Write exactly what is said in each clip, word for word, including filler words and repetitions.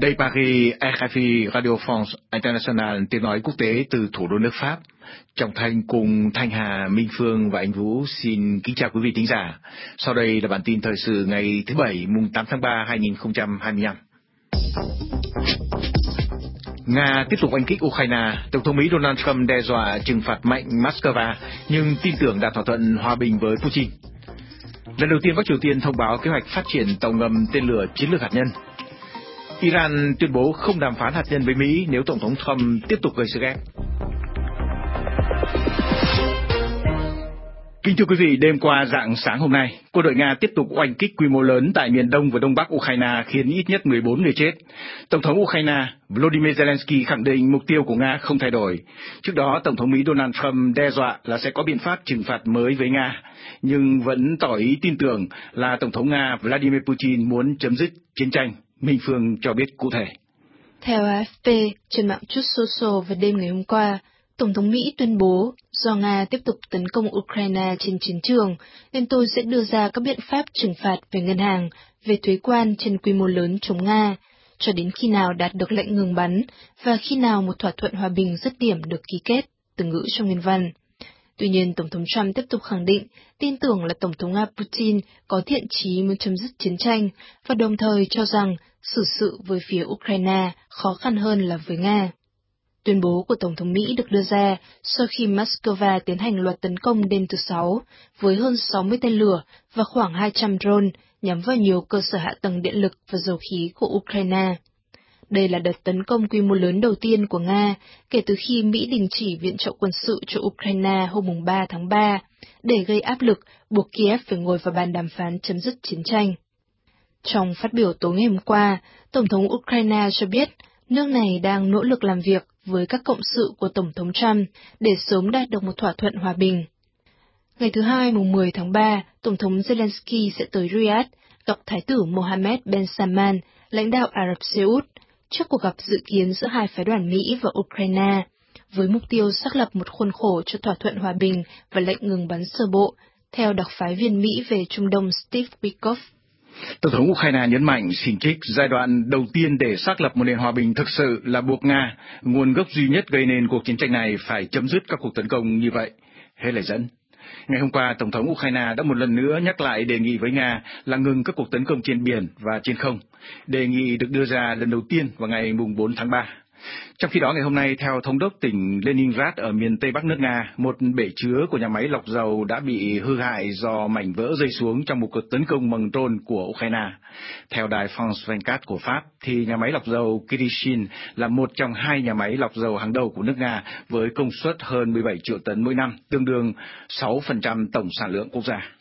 Đây Paris, rờ ép i Radio France International, tiếng nói quốc tế từ thủ đô nước Pháp. Trọng Thanh cùng Thanh Hà, Minh Phương và Anh Vũ xin kính chào quý vị thính giả. Sau đây là bản tin thời sự ngày thứ Bảy, mùng tám tháng ba, hai nghìn không trăm hai mươi lăm. Nga tiếp tục oanh kích Ukraine. Tổng thống Mỹ Donald Trump đe dọa trừng phạt mạnh Moscow, nhưng tin tưởng đạt thỏa thuận hòa bình với Putin. Lần đầu tiên Bắc Triều Tiên thông báo kế hoạch phát triển tàu ngầm tên lửa chiến lược hạt nhân. Iran tuyên bố không đàm phán hạt nhân với Mỹ nếu Tổng thống Trump tiếp tục gây sức ép. Kính thưa quý vị, đêm qua rạng sáng hôm nay, quân đội Nga tiếp tục oanh kích quy mô lớn tại miền đông và đông bắc Ukraine khiến ít nhất mười bốn người chết. Tổng thống Ukraine Volodymyr Zelensky khẳng định mục tiêu của Nga không thay đổi. Trước đó, Tổng thống Mỹ Donald Trump đe dọa là sẽ có biện pháp trừng phạt mới với Nga, nhưng vẫn tỏ ý tin tưởng là Tổng thống Nga Vladimir Putin muốn chấm dứt chiến tranh. Minh Phương cho biết cụ thể. Theo a ép pê, trên mạng Truth Social vào đêm ngày hôm qua, Tổng thống Mỹ tuyên bố do Nga tiếp tục tấn công Ukraine trên chiến trường, nên tôi sẽ đưa ra các biện pháp trừng phạt về ngân hàng, về thuế quan trên quy mô lớn chống Nga, cho đến khi nào đạt được lệnh ngừng bắn và khi nào một thỏa thuận hòa bình dứt điểm được ký kết, từ ngữ trong nguyên văn. Tuy nhiên, Tổng thống Trump tiếp tục khẳng định tin tưởng là Tổng thống Nga Putin có thiện chí muốn chấm dứt chiến tranh và đồng thời cho rằng xử sự với phía Ukraine khó khăn hơn là với Nga. Tuyên bố của Tổng thống Mỹ được đưa ra sau khi Moscow tiến hành loạt tấn công đêm thứ Sáu với hơn sáu mươi tên lửa và khoảng hai trăm drone nhắm vào nhiều cơ sở hạ tầng điện lực và dầu khí của Ukraine. Đây là đợt tấn công quy mô lớn đầu tiên của Nga kể từ khi Mỹ đình chỉ viện trợ quân sự cho Ukraine hôm ba tháng ba để gây áp lực buộc Kiev phải ngồi vào bàn đàm phán chấm dứt chiến tranh. Trong phát biểu tối ngày hôm qua, Tổng thống Ukraine cho biết nước này đang nỗ lực làm việc với các cộng sự của Tổng thống Trump để sớm đạt được một thỏa thuận hòa bình. Ngày thứ Hai, mùng mười tháng ba, Tổng thống Zelensky sẽ tới Riyadh gặp Thái tử Mohammed bin Salman, lãnh đạo Ả Rập Xê Út, trước cuộc gặp dự kiến giữa hai phái đoàn Mỹ và Ukraine, với mục tiêu xác lập một khuôn khổ cho thỏa thuận hòa bình và lệnh ngừng bắn sơ bộ, theo đặc phái viên Mỹ về Trung Đông Steve Witkoff. Tổng thống Ukraine nhấn mạnh xin trích giai đoạn đầu tiên để xác lập một nền hòa bình thực sự là buộc Nga, nguồn gốc duy nhất gây nên cuộc chiến tranh này, phải chấm dứt các cuộc tấn công như vậy. Hết lời dẫn. Ngày hôm qua, Tổng thống Ukraine đã một lần nữa nhắc lại đề nghị với Nga là ngừng các cuộc tấn công trên biển và trên không. Đề nghị được đưa ra lần đầu tiên vào ngày mùng bốn tháng ba. Trong khi đó, ngày hôm nay, theo thống đốc tỉnh Leningrad ở miền Tây Bắc nước Nga, một bể chứa của nhà máy lọc dầu đã bị hư hại do mảnh vỡ rơi xuống trong một cuộc tấn công bằng drone của Ukraine. Theo đài France hai mươi bốn của Pháp, thì nhà máy lọc dầu Kirishin là một trong hai nhà máy lọc dầu hàng đầu của nước Nga với công suất hơn mười bảy triệu tấn mỗi năm, tương đương sáu phần trăm tổng sản lượng quốc gia.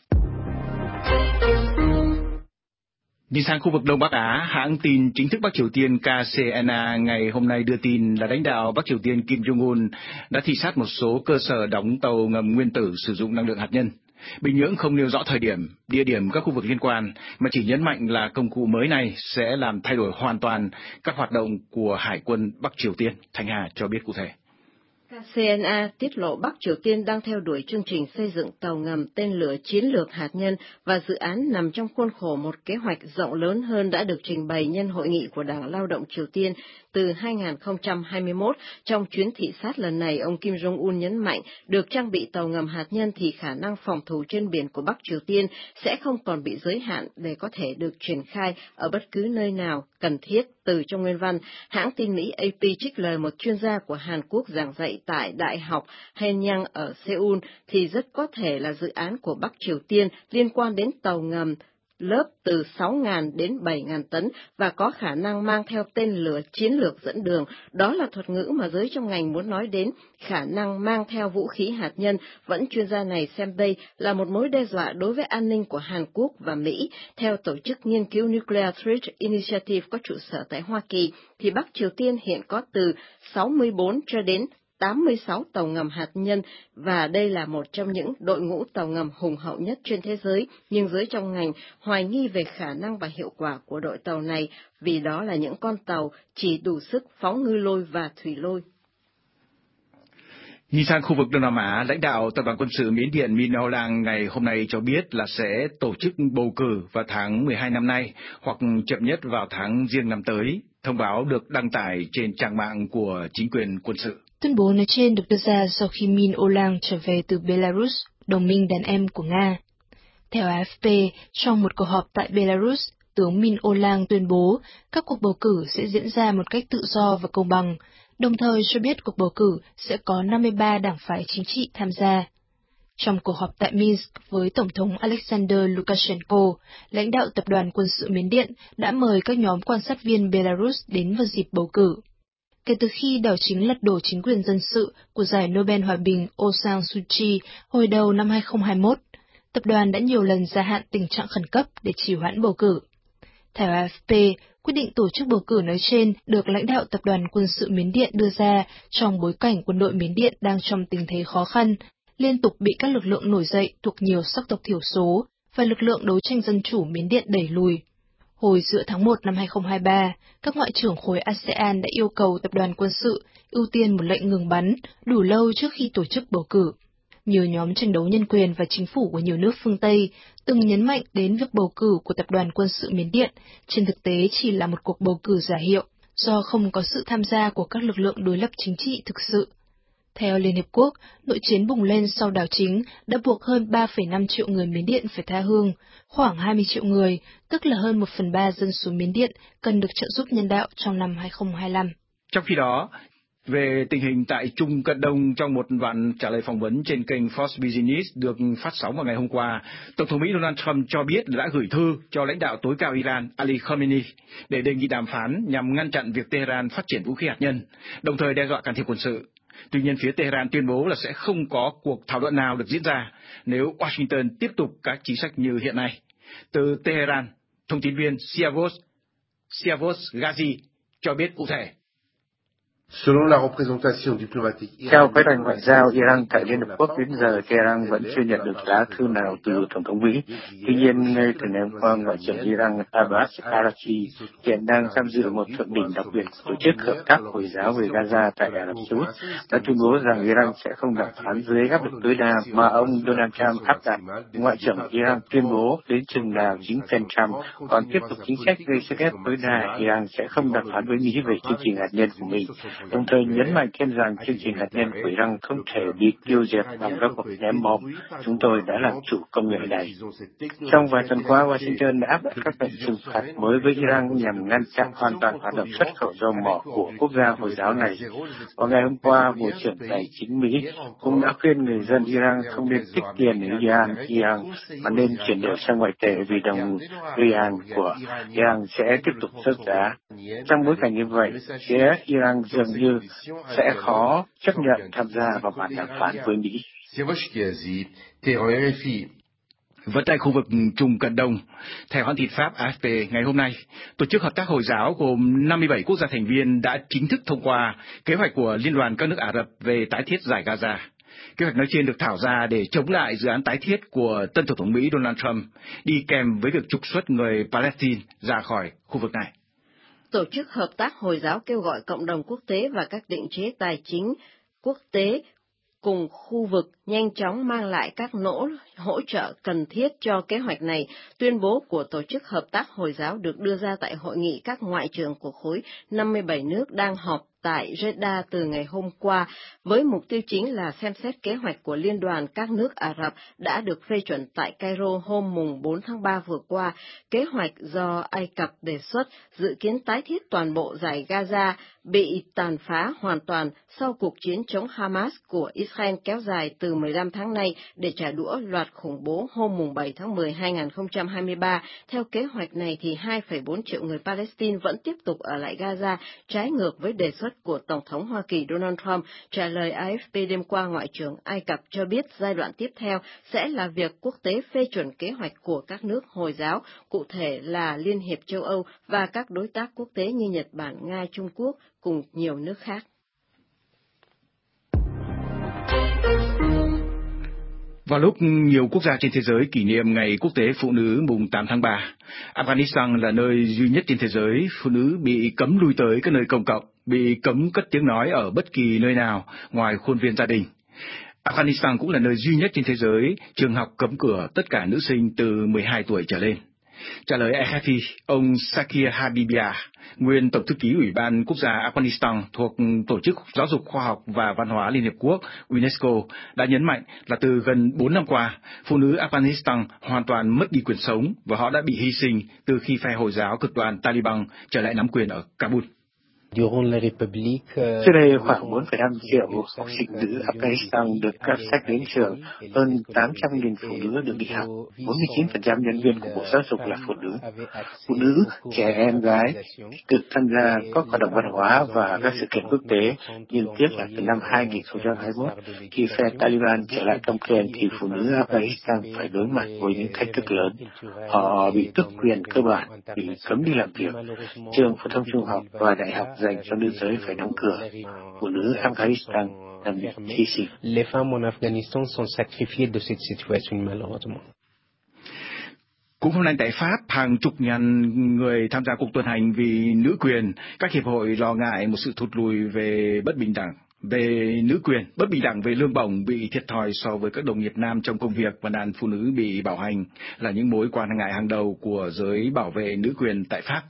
Nhìn sang khu vực Đông Bắc Á, hãng tin chính thức Bắc Triều Tiên K C N A ngày hôm nay đưa tin là lãnh đạo Bắc Triều Tiên Kim Jong-un đã thị sát một số cơ sở đóng tàu ngầm nguyên tử sử dụng năng lượng hạt nhân. Bình Nhưỡng không nêu rõ thời điểm, địa điểm các khu vực liên quan, mà chỉ nhấn mạnh là công cụ mới này sẽ làm thay đổi hoàn toàn các hoạt động của Hải quân Bắc Triều Tiên. Thanh Hà cho biết cụ thể. K C N A tiết lộ Bắc Triều Tiên đang theo đuổi chương trình xây dựng tàu ngầm tên lửa chiến lược hạt nhân và dự án nằm trong khuôn khổ một kế hoạch rộng lớn hơn đã được trình bày nhân hội nghị của Đảng Lao động Triều Tiên từ hai nghìn không trăm hai mươi mốt. Trong chuyến thị sát lần này, ông Kim Jong-un nhấn mạnh được trang bị tàu ngầm hạt nhân thì khả năng phòng thủ trên biển của Bắc Triều Tiên sẽ không còn bị giới hạn để có thể được triển khai ở bất cứ nơi nào cần thiết. Từ trong nguyên văn, hãng tin Mỹ A P trích lời một chuyên gia của Hàn Quốc giảng dạy tại Đại học Hanyang ở Seoul thì rất có thể là dự án của Bắc Triều Tiên liên quan đến tàu ngầm lớp từ sáu nghìn đến bảy nghìn tấn và có khả năng mang theo tên lửa chiến lược dẫn đường. Đó là thuật ngữ mà giới trong ngành muốn nói đến khả năng mang theo vũ khí hạt nhân. Vẫn chuyên gia này xem đây là một mối đe dọa đối với an ninh của Hàn Quốc và Mỹ. Theo tổ chức nghiên cứu Nuclear Threat Initiative có trụ sở tại Hoa Kỳ, thì Bắc Triều Tiên hiện có từ sáu mươi bốn cho đến tám mươi sáu tàu ngầm hạt nhân, và đây là một trong những đội ngũ tàu ngầm hùng hậu nhất trên thế giới, nhưng giới trong ngành hoài nghi về khả năng và hiệu quả của đội tàu này, vì đó là những con tàu chỉ đủ sức phóng ngư lôi và thủy lôi. Nhìn sang khu vực Đông Nam Á, lãnh đạo Tập đoàn Quân sự Miến Điện Min Aung Hlaing ngày hôm nay cho biết là sẽ tổ chức bầu cử vào tháng mười hai năm nay hoặc chậm nhất vào tháng Giêng năm tới. thông báo được đăng tải trên trang mạng của chính quyền quân sự. Tuyên bố nói trên được đưa ra sau khi Min Olang trở về từ Belarus, đồng minh đàn em của Nga. Theo a ép pê, trong một cuộc họp tại Belarus, tướng Min Olang tuyên bố các cuộc bầu cử sẽ diễn ra một cách tự do và công bằng, đồng thời cho biết cuộc bầu cử sẽ có năm mươi ba đảng phái chính trị tham gia. Trong cuộc họp tại Minsk với Tổng thống Alexander Lukashenko, lãnh đạo tập đoàn quân sự Miến Điện đã mời các nhóm quan sát viên Belarus đến vào dịp bầu cử. Kể từ khi đảo chính lật đổ chính quyền dân sự của giải Nobel Hòa bình Aung San Suu Kyi hồi đầu năm hai không hai mốt, tập đoàn đã nhiều lần gia hạn tình trạng khẩn cấp để trì hoãn bầu cử. Theo a ép pê, quyết định tổ chức bầu cử nói trên được lãnh đạo tập đoàn quân sự Miến Điện đưa ra trong bối cảnh quân đội Miến Điện đang trong tình thế khó khăn, liên tục bị các lực lượng nổi dậy thuộc nhiều sắc tộc thiểu số và lực lượng đấu tranh dân chủ Miến Điện đẩy lùi. Hồi giữa tháng một năm hai không hai ba, các ngoại trưởng khối a sê an đã yêu cầu tập đoàn quân sự ưu tiên một lệnh ngừng bắn đủ lâu trước khi tổ chức bầu cử. Nhiều nhóm tranh đấu nhân quyền và chính phủ của nhiều nước phương Tây từng nhấn mạnh đến việc bầu cử của tập đoàn quân sự Miến Điện trên thực tế chỉ là một cuộc bầu cử giả hiệu do không có sự tham gia của các lực lượng đối lập chính trị thực sự. Theo Liên Hiệp Quốc, nội chiến bùng lên sau đảo chính đã buộc hơn ba phẩy năm triệu người Miến Điện phải tha hương, khoảng hai mươi triệu người, tức là hơn một phần ba dân số Miến Điện, cần được trợ giúp nhân đạo trong năm hai không hai lăm. Trong khi đó, về tình hình tại Trung Cận Đông, trong một đoạn trả lời phỏng vấn trên kênh Fox Business được phát sóng vào ngày hôm qua, Tổng thống Mỹ Donald Trump cho biết đã gửi thư cho lãnh đạo tối cao Iran Ali Khamenei để đề nghị đàm phán nhằm ngăn chặn việc Tehran phát triển vũ khí hạt nhân, đồng thời đe dọa can thiệp quân sự. Tuy nhiên, phía Tehran tuyên bố là sẽ không có cuộc thảo luận nào được diễn ra nếu Washington tiếp tục các chính sách như hiện nay. Từ Tehran, thông tin viên Siavos, Siavos Ghazi cho biết cụ thể. Theo phái đoàn ngoại giao Iran tại Liên Hợp Quốc, đến giờ Tehran vẫn chưa nhận được lá thư nào từ Tổng thống Mỹ. Tuy nhiên, ngay từ ngày hôm qua, Ngoại trưởng Iran Abbas Araghchi hiện đang tham dự một thượng đỉnh đặc biệt của Tổ chức Hợp tác Hồi giáo về Gaza tại Ả Rập Xê Út, đã tuyên bố rằng Iran sẽ không đàm phán dưới áp lực tối đa mà ông Donald Trump áp đặt. Ngoại trưởng Iran tuyên bố đến chừng nào chính quyền Trump còn tiếp tục chính sách gây sức ép tối đa, Iran sẽ không đàm phán với Mỹ về chương trình hạt nhân của mình, đồng thời nhấn mạnh thêm rằng chương trình hạt nhân của Iran không thể bị tiêu diệt bằng các cuộc ném bom. Chúng tôi đã làm chủ công nghệ này. Trong vài tuần qua, Washington đã áp đặt các lệnh trừng phạt mới với Iran nhằm ngăn chặn hoàn toàn hoạt động xuất khẩu dầu mỏ của quốc gia Hồi giáo này. Vào ngày hôm qua, Bộ trưởng Tài chính Mỹ cũng đã khuyên người dân Iran không nên tích tiền ở Iran, Iran mà nên chuyển đổi sang ngoại tệ vì đồng rial của Iran sẽ tiếp tục rớt giá. Trong bối cảnh như vậy, phía Iran dường như sẽ khó chấp nhận tham gia vào bàn đàm phán với Mỹ. Vẫn tại khu vực Trung Cận Đông, theo hãng tin Pháp a ép pê, ngày hôm nay, Tổ chức Hợp tác Hồi giáo gồm năm mươi bảy quốc gia thành viên đã chính thức thông qua kế hoạch của Liên đoàn các nước Ả Rập về tái thiết giải Gaza. Kế hoạch nói trên được thảo ra để chống lại dự án tái thiết của tân Tổng thống Mỹ Donald Trump, đi kèm với việc trục xuất người Palestine ra khỏi khu vực này. Tổ chức Hợp tác Hồi giáo kêu gọi cộng đồng quốc tế và các định chế tài chính quốc tế cùng khu vực nhanh chóng mang lại các nỗ hỗ trợ cần thiết cho kế hoạch này. Tuyên bố của Tổ chức Hợp tác Hồi giáo được đưa ra tại hội nghị các ngoại trưởng của khối năm mươi bảy nước đang họp tại Jeddah từ ngày hôm qua, với mục tiêu chính là xem xét kế hoạch của Liên đoàn các nước Ả Rập đã được phê chuẩn tại Cairo hôm mùng bốn tháng ba vừa qua. Kế hoạch do Ai Cập đề xuất dự kiến tái thiết toàn bộ dải Gaza bị tàn phá hoàn toàn sau cuộc chiến chống Hamas của Israel kéo dài từ mười lăm tháng nay để trả đũa loạt khủng bố hôm mùng bảy tháng mười hai nghìn không trăm hai mươi ba. Theo kế hoạch này thì hai phẩy bốn triệu người Palestine vẫn tiếp tục ở lại Gaza, trái ngược với đề xuất của Tổng thống Hoa Kỳ Donald Trump. Trả lời a ép pê đêm qua, Ngoại trưởng Ai Cập cho biết giai đoạn tiếp theo sẽ là việc quốc tế phê chuẩn kế hoạch của các nước Hồi giáo, cụ thể là Liên hiệp châu Âu và các đối tác quốc tế như Nhật Bản, Nga, Trung Quốc cùng nhiều nước khác. Vào lúc nhiều quốc gia trên thế giới kỷ niệm Ngày Quốc tế Phụ nữ mùng tám tháng ba, Afghanistan là nơi duy nhất trên thế giới phụ nữ bị cấm lui tới các nơi công cộng, bị cấm cất tiếng nói ở bất kỳ nơi nào ngoài khuôn viên gia đình. Afghanistan cũng là nơi duy nhất trên thế giới trường học cấm cửa tất cả nữ sinh từ mười hai tuổi trở lên. Trả lời e ép pê, ông Sakir Habibia, nguyên Tổng thư ký Ủy ban Quốc gia Afghanistan thuộc Tổ chức Giáo dục Khoa học và Văn hóa Liên Hiệp Quốc UNESCO đã nhấn mạnh là từ gần bốn năm qua, phụ nữ Afghanistan hoàn toàn mất đi quyền sống và họ đã bị hy sinh từ khi phe Hồi giáo cực đoan Taliban trở lại nắm quyền ở Kabul. Trước đây, khoảng bốn phẩy năm triệu học sinh nữ Afghanistan được cấp sách đến trường, hơn tám trăm nghìn phụ nữ được đi học, bốn mươi chín phần trăm nhân viên của Bộ Giáo dục là phụ nữ. Phụ nữ, trẻ em, gái được tham gia các hoạt động văn hóa và các sự kiện quốc tế, nhưng tiếc là từ năm hai nghìn không trăm hai mươi mốt, khi phe Taliban trở lại cầm quyền thì phụ nữ Afghanistan phải đối mặt với những thách thức lớn. Họ bị tước quyền cơ bản, bị cấm đi làm việc, trường phổ thông trung học và đại học dành cho nữ giới phải đóng cửa. Phụ nữ Afghanistan đang bị hy sinh. Les femmes en Afghanistan sont sacrifiées de cette situation malheureusement. Cũng hôm nay tại Pháp, hàng chục ngàn người tham gia cuộc tuần hành vì nữ quyền. Các hiệp hội lo ngại một sự thụt lùi về bất bình đẳng, về nữ quyền, bất bình đẳng về lương bổng bị thiệt thòi so với các đồng nghiệp nam trong công việc và đàn phụ nữ bị bạo hành là những mối quan ngại hàng đầu của giới bảo vệ nữ quyền tại Pháp.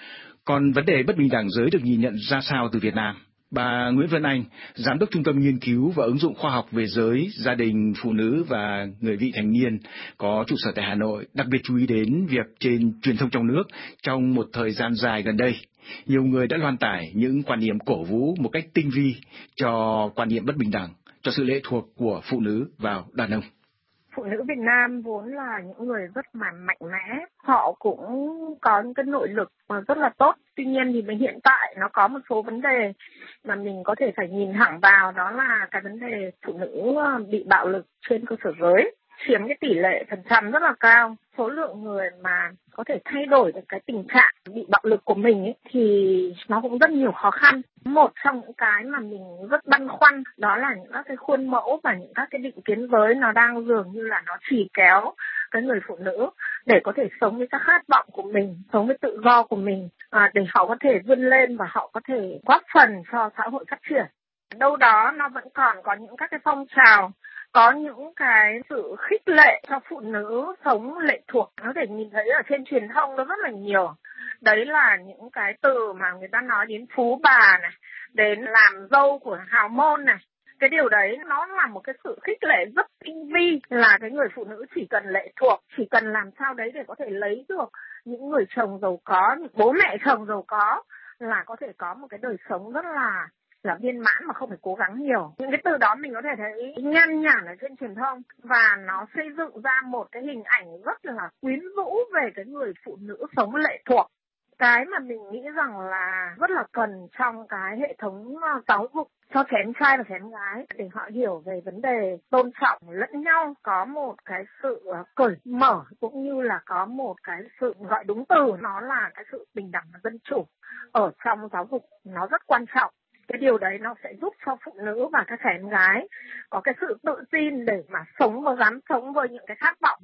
Còn vấn đề bất bình đẳng giới được nhìn nhận ra sao từ Việt Nam? Bà Nguyễn Vân Anh, Giám đốc Trung tâm Nghiên cứu và Ứng dụng Khoa học về giới, gia đình, phụ nữ và người vị thành niên, có trụ sở tại Hà Nội, đặc biệt chú ý đến việc trên truyền thông trong nước trong một thời gian dài gần đây. Nhiều người đã loan tải những quan niệm cổ vũ một cách tinh vi cho quan niệm bất bình đẳng, cho sự lệ thuộc của phụ nữ vào đàn ông. Phụ nữ Việt Nam vốn là những người rất là mạnh mẽ, họ cũng có những cái nội lực rất là tốt. Tuy nhiên thì hiện tại nó có một số vấn đề mà mình có thể phải nhìn thẳng vào, đó là cái vấn đề phụ nữ bị bạo lực trên cơ sở giới, chiếm cái tỷ lệ phần trăm rất là cao. Số lượng người mà có thể thay đổi được cái tình trạng bị bạo lực của mình ấy, thì nó cũng rất nhiều khó khăn. Một trong những cái mà mình rất băn khoăn đó là những các cái khuôn mẫu và những các cái định kiến giới nó đang dường như là nó trì kéo cái người phụ nữ để có thể sống với các khát vọng của mình, sống với tự do của mình, à, để họ có thể vươn lên và họ có thể góp phần cho xã hội phát triển. Đâu đó nó vẫn còn có những các cái phong trào, có những cái sự khích lệ cho phụ nữ sống lệ thuộc. Có thể nhìn thấy ở trên truyền thông nó rất là nhiều. Đấy là những cái từ mà người ta nói đến phú bà này, đến làm dâu của hào môn này. Cái điều đấy nó là một cái sự khích lệ rất tinh vi, là cái người phụ nữ chỉ cần lệ thuộc, chỉ cần làm sao đấy để có thể lấy được những người chồng giàu có, những bố mẹ chồng giàu có, là có thể có một cái đời sống rất là là viên mãn mà không phải cố gắng nhiều. Những cái từ đó mình có thể thấy nhan nhản ở trên truyền thông và nó xây dựng ra một cái hình ảnh rất là quyến rũ về cái người phụ nữ sống lệ thuộc. Cái mà mình nghĩ rằng là rất là cần trong cái hệ thống giáo dục cho trẻ em trai và trẻ em gái để họ hiểu về vấn đề tôn trọng lẫn nhau, có một cái sự cởi mở cũng như là có một cái sự gọi đúng từ, nó là cái sự bình đẳng và dân chủ ở trong giáo dục, nó rất quan trọng. Cái điều đấy nó sẽ giúp cho phụ nữ và các trẻ em gái có cái sự tự tin để mà sống và dám sống với những cái khát vọng.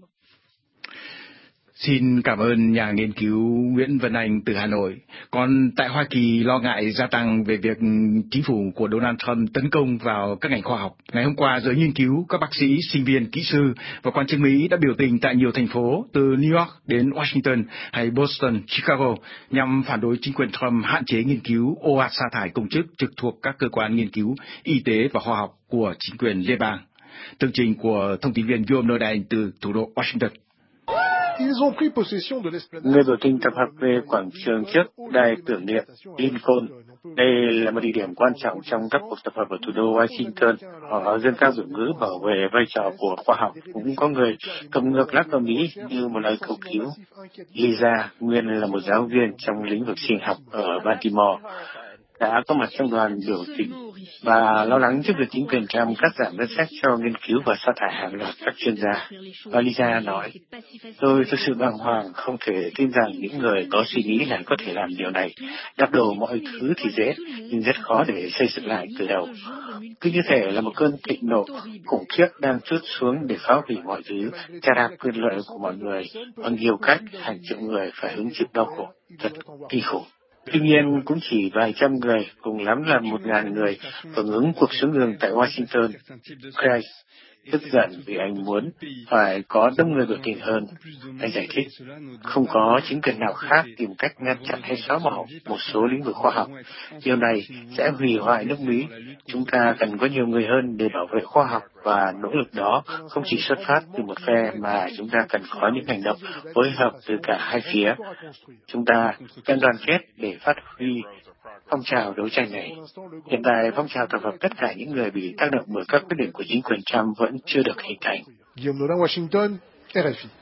Xin cảm ơn nhà nghiên cứu Nguyễn Vân Anh từ Hà Nội. Còn tại Hoa Kỳ, lo ngại gia tăng về việc chính phủ của Donald Trump tấn công vào các ngành khoa học. Ngày hôm qua, giới nghiên cứu, các bác sĩ, sinh viên, kỹ sư và quan chức Mỹ đã biểu tình tại nhiều thành phố từ New York đến Washington hay Boston, Chicago nhằm phản đối chính quyền Trump hạn chế nghiên cứu ồ ạt sa thải công chức trực thuộc các cơ quan nghiên cứu y tế và khoa học của chính quyền liên bang. Tường trình của thông tin viên Guillaume Nordin từ thủ đô Washington. Người biểu tình tập hợp về quảng trường trước đài tưởng niệm Lincoln. Đây là một địa điểm quan trọng trong các cuộc tập hợp ở thủ đô Washington. Họ dâng cao biểu ngữ bảo vệ vai trò của khoa học. Cũng có người cầm ngược lắc ở Mỹ như một lời cầu cứu. Lisa, nguyên là một giáo viên trong lĩnh vực sinh học ở Baltimore, đã có mặt trong đoàn biểu tình và lo lắng trước việc chính quyền Trump cắt giảm ngân sách cho nghiên cứu và sa thải hàng loạt các chuyên gia. Và Lisa nói, tôi thực sự bàng hoàng, không thể tin rằng những người có suy nghĩ lại có thể làm điều này. Đạp đổ mọi thứ thì dễ, nhưng rất khó để xây dựng lại từ đầu. Cứ như thể là một cơn thịnh nộ khủng khiếp đang trút xuống để phá hủy mọi thứ, chà đạp quyền lợi của mọi người. Bằng nhiều cách, hàng triệu người phải hứng chịu đau khổ, thật kinh khủng. Tuy nhiên, cũng chỉ vài trăm người, cùng lắm là một ngàn người, hưởng ứng cuộc xuống đường tại Washington. Christ, tức giận vì anh muốn phải có đông người biểu tình hơn. Anh giải thích, không có chính quyền nào khác tìm cách ngăn chặn hay xóa bỏ một số lĩnh vực khoa học. Điều này sẽ hủy hoại nước Mỹ. Chúng ta cần có nhiều người hơn để bảo vệ khoa học, và nỗ lực đó không chỉ xuất phát từ một phe mà chúng ta cần có những hành động phối hợp từ cả hai phía. Chúng ta cần đoàn kết để phát huy phong trào đấu tranh này. Hiện tại, phong trào tập hợp tất cả những người bị tác động bởi các quyết định của chính quyền Trump vẫn chưa được hình thành. Guillaume Nolin, Washington, R F I.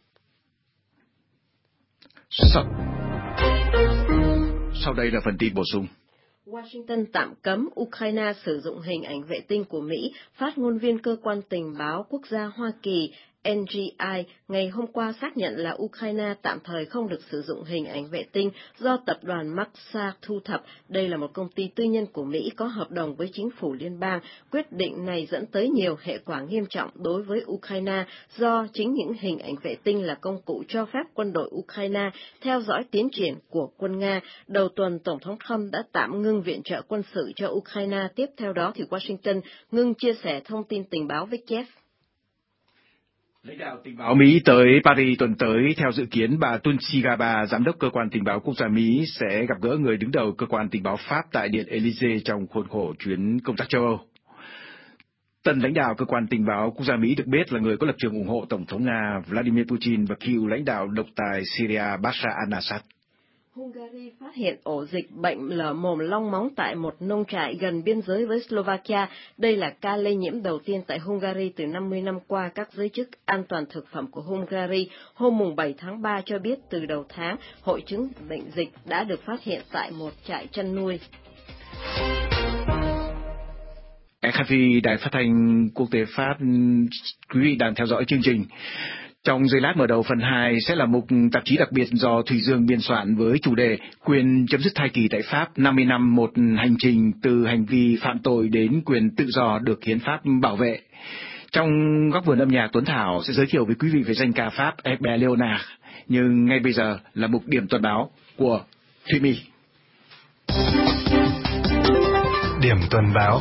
Sau, sau đây là phần tin bổ sung. Washington tạm cấm Ukraine sử dụng hình ảnh vệ tinh của Mỹ. Phát ngôn viên cơ quan tình báo quốc gia Hoa Kỳ N G I ngày hôm qua xác nhận là Ukraine tạm thời không được sử dụng hình ảnh vệ tinh do tập đoàn Maxar thu thập. Đây là một công ty tư nhân của Mỹ có hợp đồng với chính phủ liên bang. Quyết định này dẫn tới nhiều hệ quả nghiêm trọng đối với Ukraine do chính những hình ảnh vệ tinh là công cụ cho phép quân đội Ukraine theo dõi tiến triển của quân Nga. Đầu tuần, Tổng thống Trump đã tạm ngưng viện trợ quân sự cho Ukraine. Tiếp theo đó thì Washington ngưng chia sẻ thông tin tình báo với Kiev. Lãnh đạo tình báo Mỹ tới Paris tuần tới, theo dự kiến bà Tulsi Gabbard, giám đốc cơ quan tình báo quốc gia Mỹ, sẽ gặp gỡ người đứng đầu cơ quan tình báo Pháp tại Điện Élysée trong khuôn khổ chuyến công tác châu Âu. Tân lãnh đạo cơ quan tình báo quốc gia Mỹ được biết là người có lập trường ủng hộ Tổng thống Nga Vladimir Putin và cựu lãnh đạo độc tài Syria Bashar al-Assad. Hungary phát hiện ổ dịch bệnh lở mồm long móng tại một nông trại gần biên giới với Slovakia. Đây là ca lây nhiễm đầu tiên tại Hungary từ năm mươi năm qua. Các giới chức an toàn thực phẩm của Hungary hôm bảy tháng ba cho biết từ đầu tháng, hội chứng bệnh dịch đã được phát hiện tại một trại chăn nuôi. rờ ép i, Đài Phát thanh Quốc tế Pháp, quý vị đang theo dõi chương trình. Trong giây lát mở đầu phần hai sẽ là mục tạp chí đặc biệt do Thùy Dương biên soạn với chủ đề Quyền chấm dứt thai kỳ tại Pháp, năm mươi năm một hành trình từ hành vi phạm tội đến quyền tự do được hiến pháp bảo vệ. Trong góc vườn âm nhạc, Tuấn Thảo sẽ giới thiệu với quý vị về danh ca Pháp Herbert Léonard. Nhưng ngay bây giờ là mục điểm tuần báo của Thùy My. Điểm tuần báo.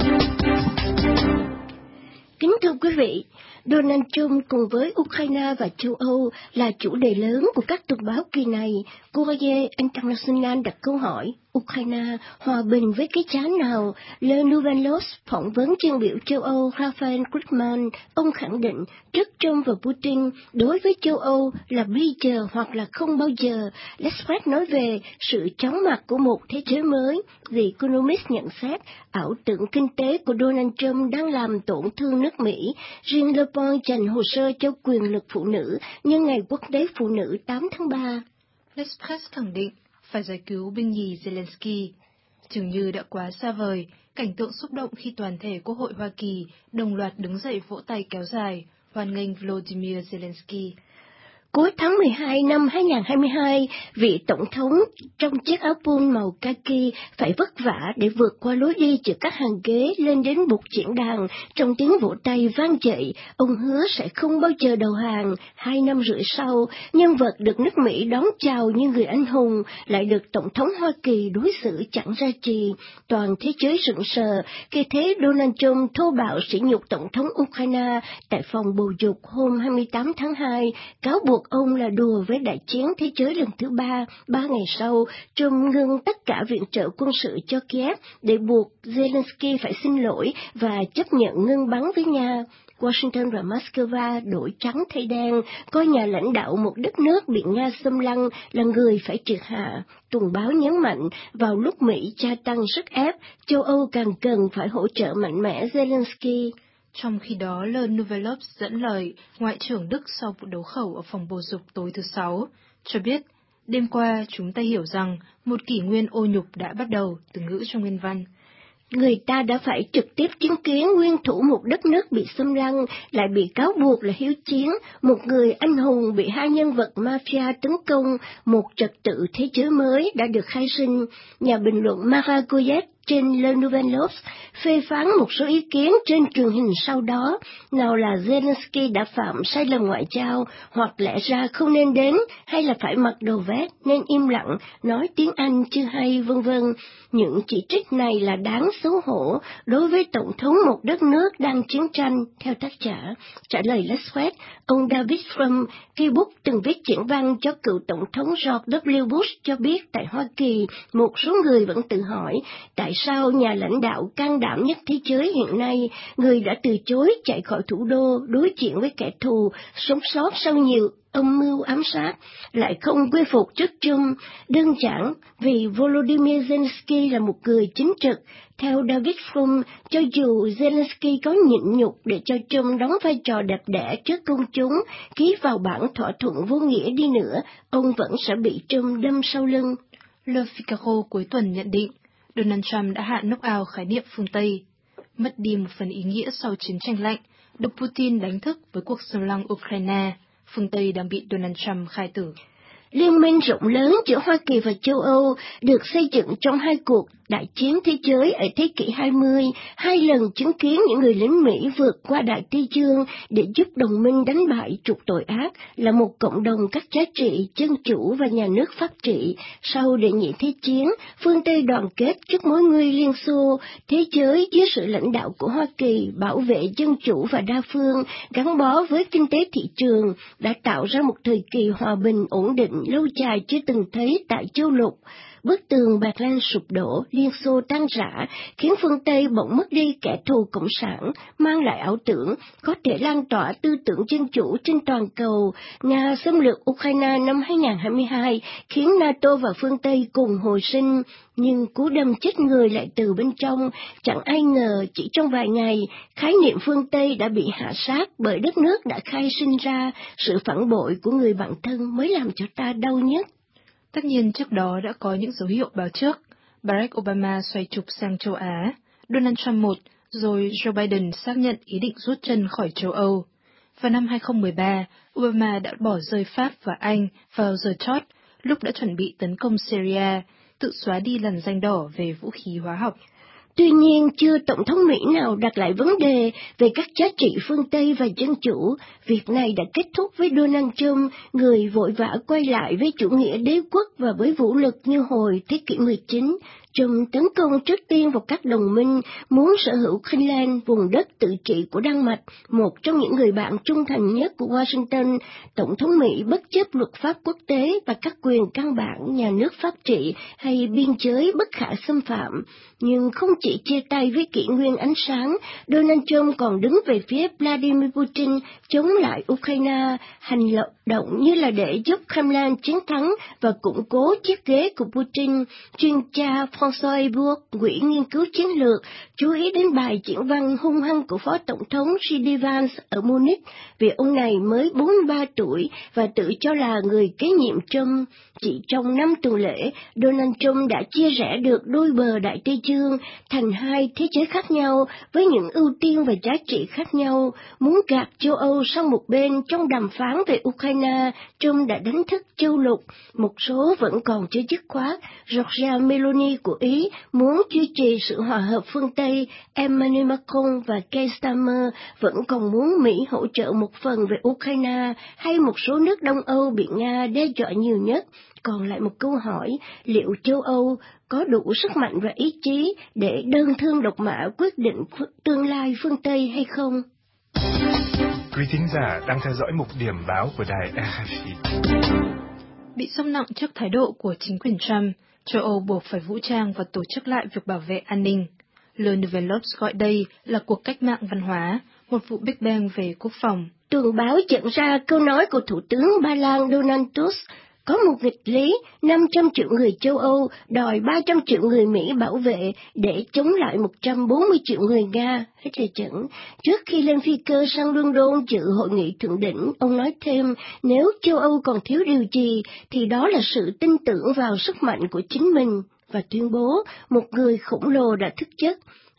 Kính thưa quý vị, Donald Trump cùng với Ukraine và châu Âu là chủ đề lớn của các tuần báo kỳ này. Courrier International đặt câu hỏi, Ukraine hòa bình với cái giá nào? Le Nouveau phỏng vấn chuyên biểu châu Âu Raphael Glucksmann, ông khẳng định trước Trump và Putin, đối với châu Âu là bây giờ hoặc là không bao giờ. L'Express nói về sự chóng mặt của một thế giới mới. The Economist nhận xét ảo tưởng kinh tế của Donald Trump đang làm tổn thương nước Mỹ. Jean Le Pen dành hồ sơ cho quyền lực phụ nữ nhân ngày quốc tế phụ nữ tám tháng ba. L'Express khẳng định phải giải cứu binh nhì Zelensky. Dường như đã quá xa vời, cảnh tượng xúc động khi toàn thể Quốc hội Hoa Kỳ đồng loạt đứng dậy vỗ tay kéo dài, hoan nghênh Volodymyr Zelensky. Cuối tháng mười hai năm hai nghìn không trăm hai mươi hai, vị tổng thống trong chiếc áo polo màu kaki phải vất vả để vượt qua lối đi giữa các hàng ghế lên đến bục diễn đàn. Trong tiếng vỗ tay vang dậy, ông hứa sẽ không bao giờ đầu hàng. Hai năm rưỡi sau, nhân vật được nước Mỹ đón chào như người anh hùng lại được Tổng thống Hoa Kỳ đối xử chẳng ra gì. Toàn thế giới sững sờ khi thấy Donald Trump thô bạo sỉ nhục Tổng thống Ukraine tại phòng bầu dục hôm hai mươi tám tháng hai, cáo buộc ông là đùa với đại chiến thế giới lần thứ ba. Ba ngày sau, Trump ngưng tất cả viện trợ quân sự cho Kiev để buộc Zelensky phải xin lỗi và chấp nhận ngưng bắn với Nga. Washington và Moscow đổi trắng thay đen, coi nhà lãnh đạo một đất nước bị Nga xâm lăng là người phải triệt hạ. Tuần báo nhấn mạnh, vào lúc Mỹ gia tăng sức ép, châu Âu càng cần phải hỗ trợ mạnh mẽ Zelensky. Trong khi đó, Le Nouveau dẫn lời Ngoại trưởng Đức sau vụ đấu khẩu ở phòng bầu dục tối thứ Sáu, cho biết, đêm qua chúng ta hiểu rằng một kỷ nguyên ô nhục đã bắt đầu, từ ngữ trong nguyên văn. Người ta đã phải trực tiếp chứng kiến nguyên thủ một đất nước bị xâm lăng, lại bị cáo buộc là hiếu chiến, một người anh hùng bị hai nhân vật mafia tấn công, một trật tự thế giới mới đã được khai sinh. Nhà bình luận Mara Goyet trên Le Nouvel Obs phê phán một số ý kiến trên truyền hình sau đó, nào là Zelensky đã phạm sai lầm ngoại giao, hoặc lẽ ra không nên đến, hay là phải mặc đồ vest nên im lặng, nói tiếng Anh chưa hay, vân vân. Những chỉ trích này là đáng xấu hổ đối với tổng thống một đất nước đang chiến tranh, theo tác giả. Trả lời Let's West, ông David Frum, cây bút từng viết diễn văn cho cựu tổng thống George W. Bush cho biết tại Hoa Kỳ, một số người vẫn tự hỏi tại sao nhà lãnh đạo can đảm nhất thế giới hiện nay, người đã từ chối chạy khỏi thủ đô đối diện với kẻ thù, sống sót sau nhiều âm mưu ám sát, lại không quy phục trước Trump, đơn giản vì Volodymyr Zelensky là một người chính trực. Theo David Frum, cho dù Zelensky có nhịn nhục để cho Trump đóng vai trò đẹp đẽ trước công chúng, ký vào bản thỏa thuận vô nghĩa đi nữa, ông vẫn sẽ bị Trump đâm sau lưng. Le Figaro cuối tuần nhận định, Donald Trump đã hạ knock-out khái niệm phương Tây, mất đi một phần ý nghĩa sau chiến tranh lạnh, được Putin đánh thức với cuộc xâm lăng Ukraine. Phương Tây đang bị Donald Trump khai tử. Liên minh rộng lớn giữa Hoa Kỳ và châu Âu được xây dựng trong hai cuộc đại chiến thế giới ở thế kỷ hai mươi, hai lần chứng kiến những người lính Mỹ vượt qua Đại Tây Dương để giúp đồng minh đánh bại trục tội ác, là một cộng đồng các giá trị dân chủ và nhà nước pháp trị. Sau đệ nhị thế chiến, phương Tây đoàn kết trước mối nguy Liên Xô, thế giới dưới sự lãnh đạo của Hoa Kỳ bảo vệ dân chủ và đa phương, gắn bó với kinh tế thị trường, đã tạo ra một thời kỳ hòa bình ổn định lâu dài chưa từng thấy tại châu lục. Bức tường Berlin sụp đổ, Liên Xô tan rã, khiến phương Tây bỗng mất đi kẻ thù cộng sản, mang lại ảo tưởng có thể lan tỏa tư tưởng dân chủ trên toàn cầu. Nga xâm lược Ukraine năm hai không hai hai khiến NATO và phương Tây cùng hồi sinh, nhưng cú đâm chết người lại từ bên trong. Chẳng ai ngờ chỉ trong vài ngày, khái niệm phương Tây đã bị hạ sát bởi đất nước đã khai sinh ra. Sự phản bội của người bạn thân mới làm cho ta đau nhất. Tất nhiên trước đó đã có những dấu hiệu báo trước. Barack Obama xoay trục sang châu Á, Donald Trump một, rồi Joe Biden xác nhận ý định rút chân khỏi châu Âu. Vào năm hai không một ba, Obama đã bỏ rơi Pháp và Anh vào giờ chót, lúc đã chuẩn bị tấn công Syria, tự xóa đi lằn ranh đỏ về vũ khí hóa học. Tuy nhiên, chưa Tổng thống Mỹ nào đặt lại vấn đề về các giá trị phương Tây và dân chủ. Việc này đã kết thúc với Donald Trump, người vội vã quay lại với chủ nghĩa đế quốc và với vũ lực như hồi thế kỷ mười chín. Trump tấn công trước tiên vào các đồng minh, muốn sở hữu Greenland, vùng đất tự trị của Đan Mạch, một trong những người bạn trung thành nhất của Washington. Tổng thống Mỹ bất chấp luật pháp quốc tế và các quyền căn bản nhà nước pháp trị hay biên giới bất khả xâm phạm. Nhưng không chỉ chia tay với kỷ nguyên ánh sáng, Donald Trump còn đứng về phía Vladimir Putin chống lại Ukraine, hành động như là để giúp Kremlin chiến thắng và củng cố chiếc ghế của Putin. Chuyên gia François Hébert, quỹ nghiên cứu chiến lược, chú ý đến bài diễn văn hung hăng của Phó Tổng thống J D Vance ở Munich, vì ông này mới bốn mươi ba tuổi và tự cho là người kế nhiệm Trump. Chỉ trong năm tuần lễ, Donald Trump đã chia rẽ được đôi bờ Đại Tây Dương thành hai thế giới khác nhau với những ưu tiên và giá trị khác nhau. Muốn gạt châu Âu sang một bên trong đàm phán về Ukraine, Trump đã đánh thức châu lục. Một số vẫn còn chưa dứt khoát. Giorgia Meloni của Ý muốn duy trì sự hòa hợp phương Tây. Emmanuel Macron và Keir Starmer vẫn còn muốn Mỹ hỗ trợ một phần về Ukraine, hay một số nước Đông Âu bị Nga đe dọa nhiều nhất. Còn lại một câu hỏi, liệu châu Âu có đủ sức mạnh và ý chí để đơn thương độc mã quyết định tương lai phương Tây hay không? Quý thính giả đang theo dõi mục điểm báo của đài rờ ép i. Bị sốc nặng trước thái độ của chính quyền Trump, châu Âu buộc phải vũ trang và tổ chức lại việc bảo vệ an ninh. Le Nouvel Obs gọi đây là cuộc cách mạng văn hóa, một vụ Big Bang về quốc phòng. Tường báo dẫn ra câu nói của Thủ tướng Ba Lan Donald Tusk, có một nghịch lý, năm trăm triệu người châu Âu đòi ba trăm triệu người Mỹ bảo vệ để chống lại một trăm bốn mươi triệu người Nga. Hết lời dẫn. Trước khi lên phi cơ sang London dự hội nghị thượng đỉnh, ông nói thêm, nếu châu Âu còn thiếu điều gì, thì đó là sự tin tưởng vào sức mạnh của chính mình, và tuyên bố một người khổng lồ đã thức giấc.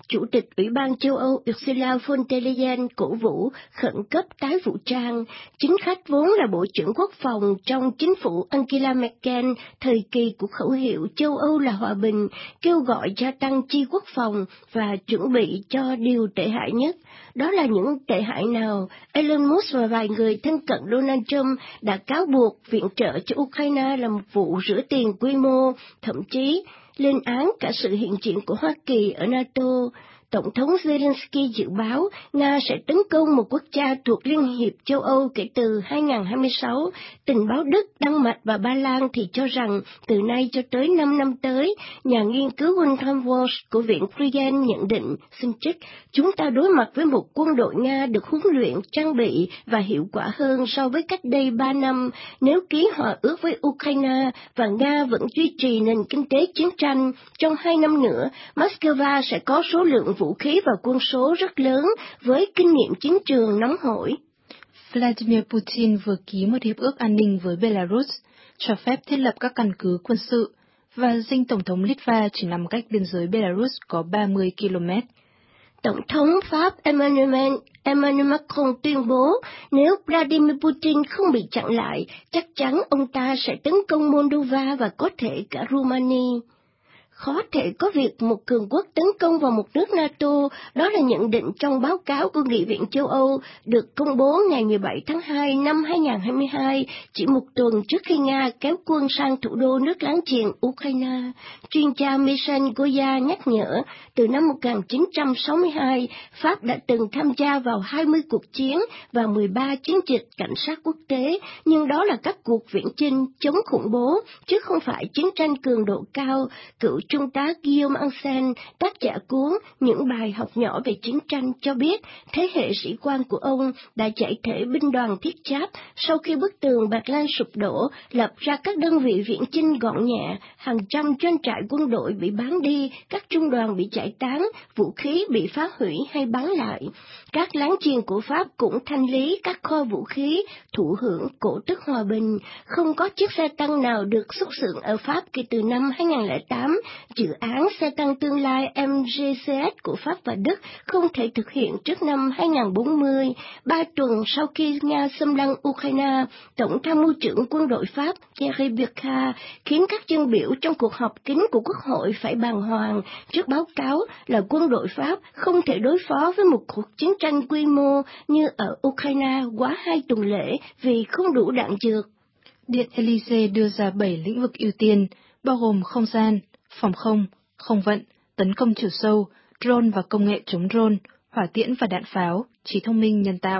Chủ tịch Ủy ban châu Âu Ursula von der Leyen cổ vũ khẩn cấp tái vũ trang. Chính khách vốn là Bộ trưởng Quốc phòng trong chính phủ Angela Merkel thời kỳ của khẩu hiệu châu Âu là hòa bình, kêu gọi gia tăng chi quốc phòng và chuẩn bị cho điều tệ hại nhất. Đó là những tệ hại nào? Elon Musk và vài người thân cận Donald Trump đã cáo buộc viện trợ cho Ukraine là một vụ rửa tiền quy mô, thậm chí lên án cả sự hiện diện của Hoa Kỳ ở NATO. Tổng thống Zelensky dự báo Nga sẽ tấn công một quốc gia thuộc Liên hiệp châu Âu kể từ hai nghìn không trăm hai mươi sáu. Tình báo Đức, Đan Mạch và Ba Lan thì cho rằng từ nay cho tới năm năm tới, nhà nghiên cứu Wolfgang Walsh của Viện Kriegen nhận định, xin trích, chúng ta đối mặt với một quân đội Nga được huấn luyện, trang bị và hiệu quả hơn so với cách đây ba năm. Nếu ký hòa ước với Ukraine và Nga vẫn duy trì nền kinh tế chiến tranh, trong hai năm nữa, Moscow sẽ có số lượng vũ khí và quân số rất lớn với kinh nghiệm chiến trường nóng hổi. Vladimir Putin vừa ký một hiệp ước an ninh với Belarus, cho phép thiết lập các căn cứ quân sự, và dinh Tổng thống Litva chỉ nằm cách biên giới Belarus có ba mươi ki lô mét. Tổng thống Pháp Emmanuel, Emmanuel Macron tuyên bố nếu Vladimir Putin không bị chặn lại, chắc chắn ông ta sẽ tấn công Moldova và có thể cả Romania. Khó thể có việc một cường quốc tấn công vào một nước NATO, đó là nhận định trong báo cáo của Nghị viện châu Âu được công bố ngày mười bảy tháng hai năm hai nghìn không trăm hai mươi hai, chỉ một tuần trước khi Nga kéo quân sang thủ đô nước láng giềng Ukraine. Chuyên gia Michel Goya nhắc nhở, từ năm một nghìn chín trăm sáu mươi hai, Pháp đã từng tham gia vào hai mươi cuộc chiến và mười ba chiến dịch cảnh sát quốc tế, nhưng đó là các cuộc viễn chinh chống khủng bố, chứ không phải chiến tranh cường độ cao. Cựu Trung tá Guillaume Ancel, tác giả cuốn Những bài học nhỏ về chiến tranh cho biết, thế hệ sĩ quan của ông đã chạy thể binh đoàn thiết giáp sau khi bức tường Berlin sụp đổ, lập ra các đơn vị viễn chinh gọn nhẹ, hàng trăm doanh trại quân đội bị bán đi, các trung đoàn bị giải tán, vũ khí bị phá hủy hay bán lại. Các láng giềng của Pháp cũng thanh lý các kho vũ khí, thụ hưởng cổ tức hòa bình. Không có chiếc xe tăng nào được xuất xưởng ở Pháp kể từ năm hai nghìn không trăm lẻ tám. Dự án xe tăng tương lai em giê xê ét của Pháp và Đức không thể thực hiện trước năm hai nghìn không trăm bốn mươi. Ba tuần sau khi Nga xâm lăng Ukraine, Tổng tham mưu trưởng quân đội Pháp Thierry Burkhardt khiến các dân biểu trong cuộc họp kín của Quốc hội phải bàng hoàng trước báo cáo là quân đội Pháp không thể đối phó với một cuộc chiến tranh quy mô như ở Ukraine quá hai tuần lễ vì không đủ đạn dược. Điện Elysee đưa ra bảy lĩnh vực ưu tiên, bao gồm không gian, phòng không, không vận, tấn công chiều sâu, drone và công nghệ chống drone, hỏa tiễn và đạn pháo, trí thông minh nhân tạo.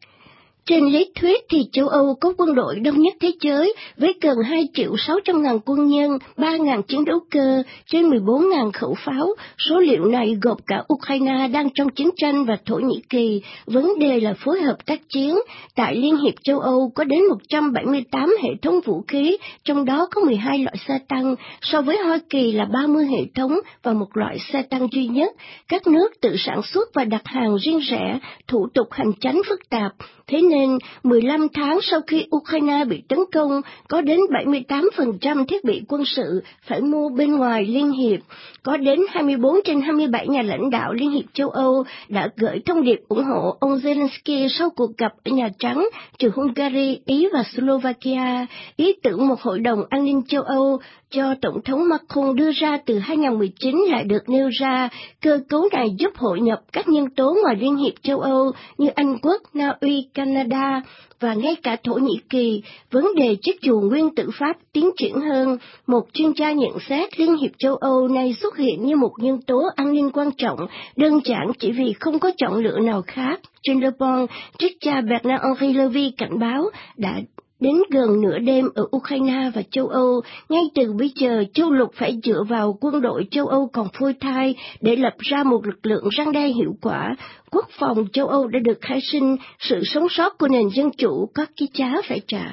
Trên lý thuyết thì châu Âu có quân đội đông nhất thế giới với gần hai triệu sáu trăm ngàn quân nhân, ba nghìn chiến đấu cơ, trên mười bốn nghìn khẩu pháo. Số liệu này gộp cả Ukraine đang trong chiến tranh và Thổ Nhĩ Kỳ. Vấn đề là phối hợp tác chiến. Tại Liên hiệp châu Âu có đến một trăm bảy mươi tám hệ thống vũ khí, trong đó có mười hai loại xe tăng, so với Hoa Kỳ là ba mươi hệ thống và một loại xe tăng duy nhất. Các nước tự sản xuất và đặt hàng riêng rẽ, thủ tục hành chánh phức tạp. Thế nên, mười lăm tháng sau khi Ukraine bị tấn công, có đến bảy mươi tám phần trăm thiết bị quân sự phải mua bên ngoài Liên hiệp. Có đến hai mươi bốn trên hai mươi bảy nhà lãnh đạo Liên hiệp châu Âu đã gửi thông điệp ủng hộ ông Zelensky sau cuộc gặp ở Nhà Trắng, trừ Hungary, Ý và Slovakia. Ý tưởng một hội đồng an ninh châu Âu do Tổng thống Macron đưa ra từ hai nghìn không trăm mười chín lại được nêu ra. Cơ cấu này giúp hội nhập các nhân tố ngoài Liên hiệp châu Âu như Anh Quốc, Na Uy, Canada và ngay cả Thổ Nhĩ Kỳ. Vấn đề chiếc dù nguyên tử Pháp tiến triển hơn. Một chuyên gia nhận xét Liên hiệp châu Âu này xuất hiện như một nhân tố an ninh quan trọng, đơn giản chỉ vì không có chọn lựa nào khác. Trên Le Bon, triết gia Bernard-Henri Lévy cảnh báo đã đến gần nửa đêm ở Ukraine và châu Âu, ngay từ bây giờ châu lục phải dựa vào quân đội châu Âu còn phôi thai để lập ra một lực lượng răn đe hiệu quả. Quốc phòng châu Âu đã được khai sinh, sự sống sót của nền dân chủ có cái giá phải trả.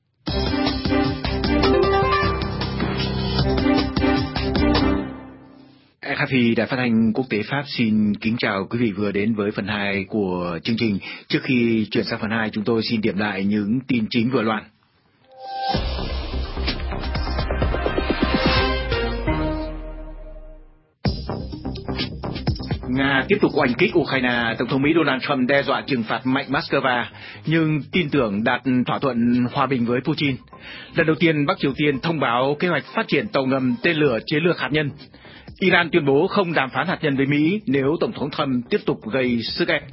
rờ ép i Đài Phát thanh Quốc tế Pháp xin kính chào quý vị vừa đến với phần hai của chương trình. Trước khi chuyển sang phần hai, chúng tôi xin điểm lại những tin chính vừa loan. Nga tiếp tục oanh kích Ukraine, Tổng thống Mỹ Donald Trump đe dọa trừng phạt mạnh Moscow, nhưng tin tưởng đạt thỏa thuận hòa bình với Putin. Lần đầu tiên Bắc Triều Tiên thông báo kế hoạch phát triển tàu ngầm tên lửa chiến lược hạt nhân. Iran tuyên bố không đàm phán hạt nhân với Mỹ nếu Tổng thống Trump tiếp tục gây sức ép.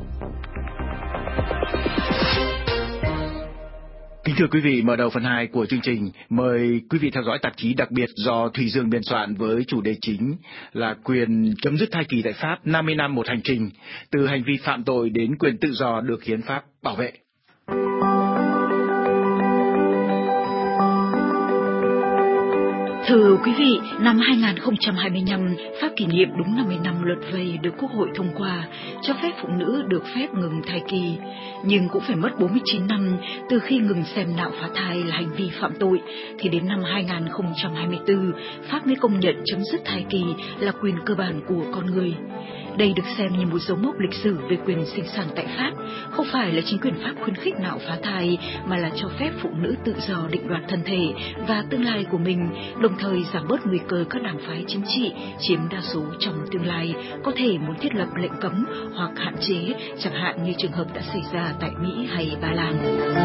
Kính thưa quý vị, mở đầu phần hai của chương trình, mời quý vị theo dõi tạp chí đặc biệt do Thùy Dương biên soạn với chủ đề chính là quyền chấm dứt thai kỳ tại Pháp, năm mươi năm một hành trình, từ hành vi phạm tội đến quyền tự do được hiến pháp bảo vệ. Thưa quý vị, năm hai nghìn không trăm hai mươi lăm, Pháp kỷ niệm đúng năm mươi năm luật vây được Quốc hội thông qua, cho phép phụ nữ được phép ngừng thai kỳ. Nhưng cũng phải mất bốn mươi chín năm từ khi ngừng xem nạo phá thai là hành vi phạm tội, thì đến năm hai nghìn không trăm hai mươi tư, Pháp mới công nhận chấm dứt thai kỳ là quyền cơ bản của con người. Đây được xem như một dấu mốc lịch sử về quyền sinh sản tại Pháp, không phải là chính quyền Pháp khuyến khích nạo phá thai, mà là cho phép phụ nữ tự do định đoạt thân thể và tương lai của mình, đồng thời giảm bớt nguy cơ các đảng phái chính trị chiếm đa số trong tương lai có thể muốn thiết lập lệnh cấm hoặc hạn chế, chẳng hạn như trường hợp đã xảy ra tại Mỹ hay Ba Lan.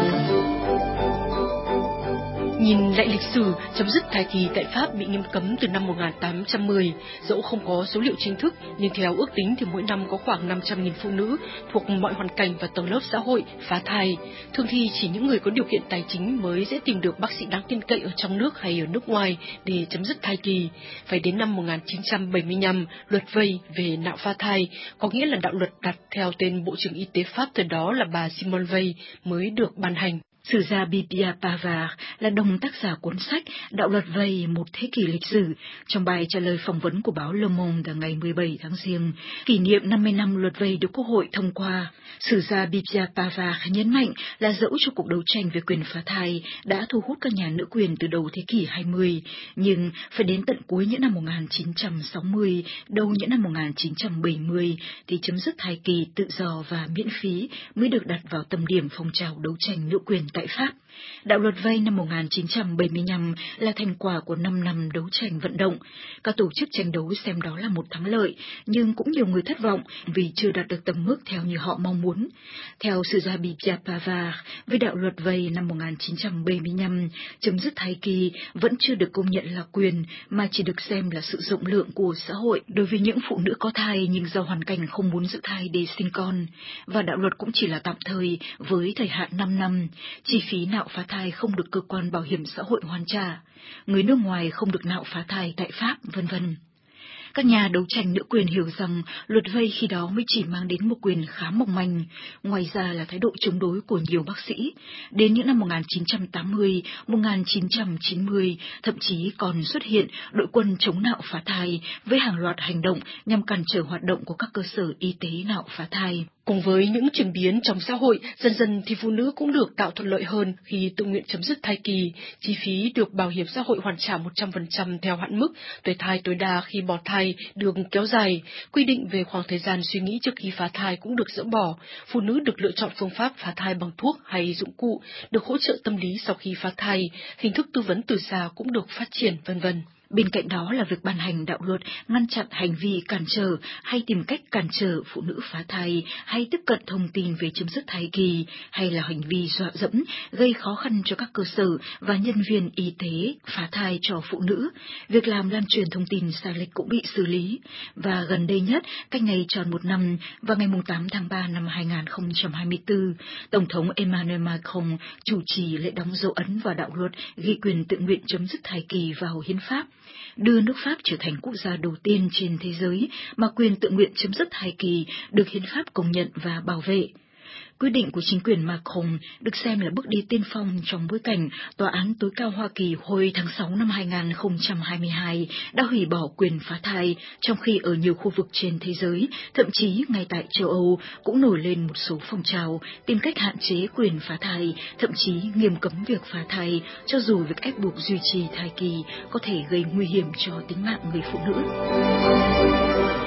Nhìn lại lịch sử, chấm dứt thai kỳ tại Pháp bị nghiêm cấm từ năm một nghìn tám trăm mười. Dẫu không có số liệu chính thức, nhưng theo ước tính thì mỗi năm có khoảng năm trăm nghìn phụ nữ thuộc mọi hoàn cảnh và tầng lớp xã hội phá thai. Thường thì chỉ những người có điều kiện tài chính mới dễ tìm được bác sĩ đáng tin cậy ở trong nước hay ở nước ngoài để chấm dứt thai kỳ. Phải đến năm một nghìn chín trăm bảy mươi lăm, luật vây về nạo phá thai, có nghĩa là đạo luật đặt theo tên Bộ trưởng Y tế Pháp thời đó là bà Simone Veil, mới được ban hành. Sử gia Bibia Pavard là đồng tác giả cuốn sách Đạo luật vây một thế kỷ lịch sử. Trong bài trả lời phỏng vấn của báo Le Monde ngày mười bảy tháng Giêng, kỷ niệm năm mươi năm luật vây được Quốc hội thông qua, sử gia Bibia Pavard nhấn mạnh là dẫu cho cuộc đấu tranh về quyền phá thai đã thu hút các nhà nữ quyền từ đầu thế kỷ hai mươi, nhưng phải đến tận cuối những năm một nghìn chín trăm sáu mươi, đầu những năm một nghìn chín trăm bảy mươi thì chấm dứt thai kỳ tự do và miễn phí mới được đặt vào tâm điểm phong trào đấu tranh nữ quyền tại Pháp. Đạo luật vây năm một nghìn chín trăm bảy mươi lăm là thành quả của năm năm đấu tranh vận động. Các tổ chức tranh đấu xem đó là một thắng lợi, nhưng cũng nhiều người thất vọng vì chưa đạt được tầm mức theo như họ mong muốn. Theo sử gia Bibia Pavard, với đạo luật vây năm một nghìn chín trăm bảy mươi lăm, chấm dứt thai kỳ vẫn chưa được công nhận là quyền, mà chỉ được xem là sự rộng lượng của xã hội đối với những phụ nữ có thai nhưng do hoàn cảnh không muốn giữ thai để sinh con. Và đạo luật cũng chỉ là tạm thời với thời hạn năm năm. Chi phí nạo phá thai không được cơ quan bảo hiểm xã hội hoàn trả, người nước ngoài không được nạo phá thai tại Pháp, vân vân. Các nhà đấu tranh nữ quyền hiểu rằng luật vây khi đó mới chỉ mang đến một quyền khá mỏng manh, ngoài ra là thái độ chống đối của nhiều bác sĩ. Đến những năm một nghìn chín trăm tám mươi, một nghìn chín trăm chín mươi, thậm chí còn xuất hiện đội quân chống nạo phá thai với hàng loạt hành động nhằm cản trở hoạt động của các cơ sở y tế nạo phá thai. Cùng với những chuyển biến trong xã hội, dần dần thì phụ nữ cũng được tạo thuận lợi hơn khi tự nguyện chấm dứt thai kỳ. Chi phí được bảo hiểm xã hội hoàn trả một trăm phần trăm theo hạn mức, tuổi thai tối đa khi bỏ thai được kéo dài. Quy định về khoảng thời gian suy nghĩ trước khi phá thai cũng được dỡ bỏ. Phụ nữ được lựa chọn phương pháp phá thai bằng thuốc hay dụng cụ, được hỗ trợ tâm lý sau khi phá thai, hình thức tư vấn từ xa cũng được phát triển, vân vân. Bên cạnh đó là việc ban hành đạo luật ngăn chặn hành vi cản trở hay tìm cách cản trở phụ nữ phá thai hay tiếp cận thông tin về chấm dứt thai kỳ, hay là hành vi dọa dẫm gây khó khăn cho các cơ sở và nhân viên y tế phá thai cho phụ nữ. Việc làm lan truyền thông tin sai lệch cũng bị xử lý. Và gần đây nhất, cách ngày tròn một năm, vào ngày tám tháng ba năm hai nghìn không trăm hai mươi tư, Tổng thống Emmanuel Macron chủ trì lễ đóng dấu ấn vào đạo luật ghi quyền tự nguyện chấm dứt thai kỳ vào hiến pháp, đưa nước Pháp trở thành quốc gia đầu tiên trên thế giới mà quyền tự nguyện chấm dứt thai kỳ được hiến pháp công nhận và bảo vệ. Quyết định của chính quyền Macron được xem là bước đi tiên phong trong bối cảnh Tòa án tối cao Hoa Kỳ hồi tháng sáu năm hai nghìn không trăm hai mươi hai đã hủy bỏ quyền phá thai, trong khi ở nhiều khu vực trên thế giới, thậm chí ngay tại châu Âu, cũng nổi lên một số phong trào tìm cách hạn chế quyền phá thai, thậm chí nghiêm cấm việc phá thai, cho dù việc ép buộc duy trì thai kỳ có thể gây nguy hiểm cho tính mạng người phụ nữ.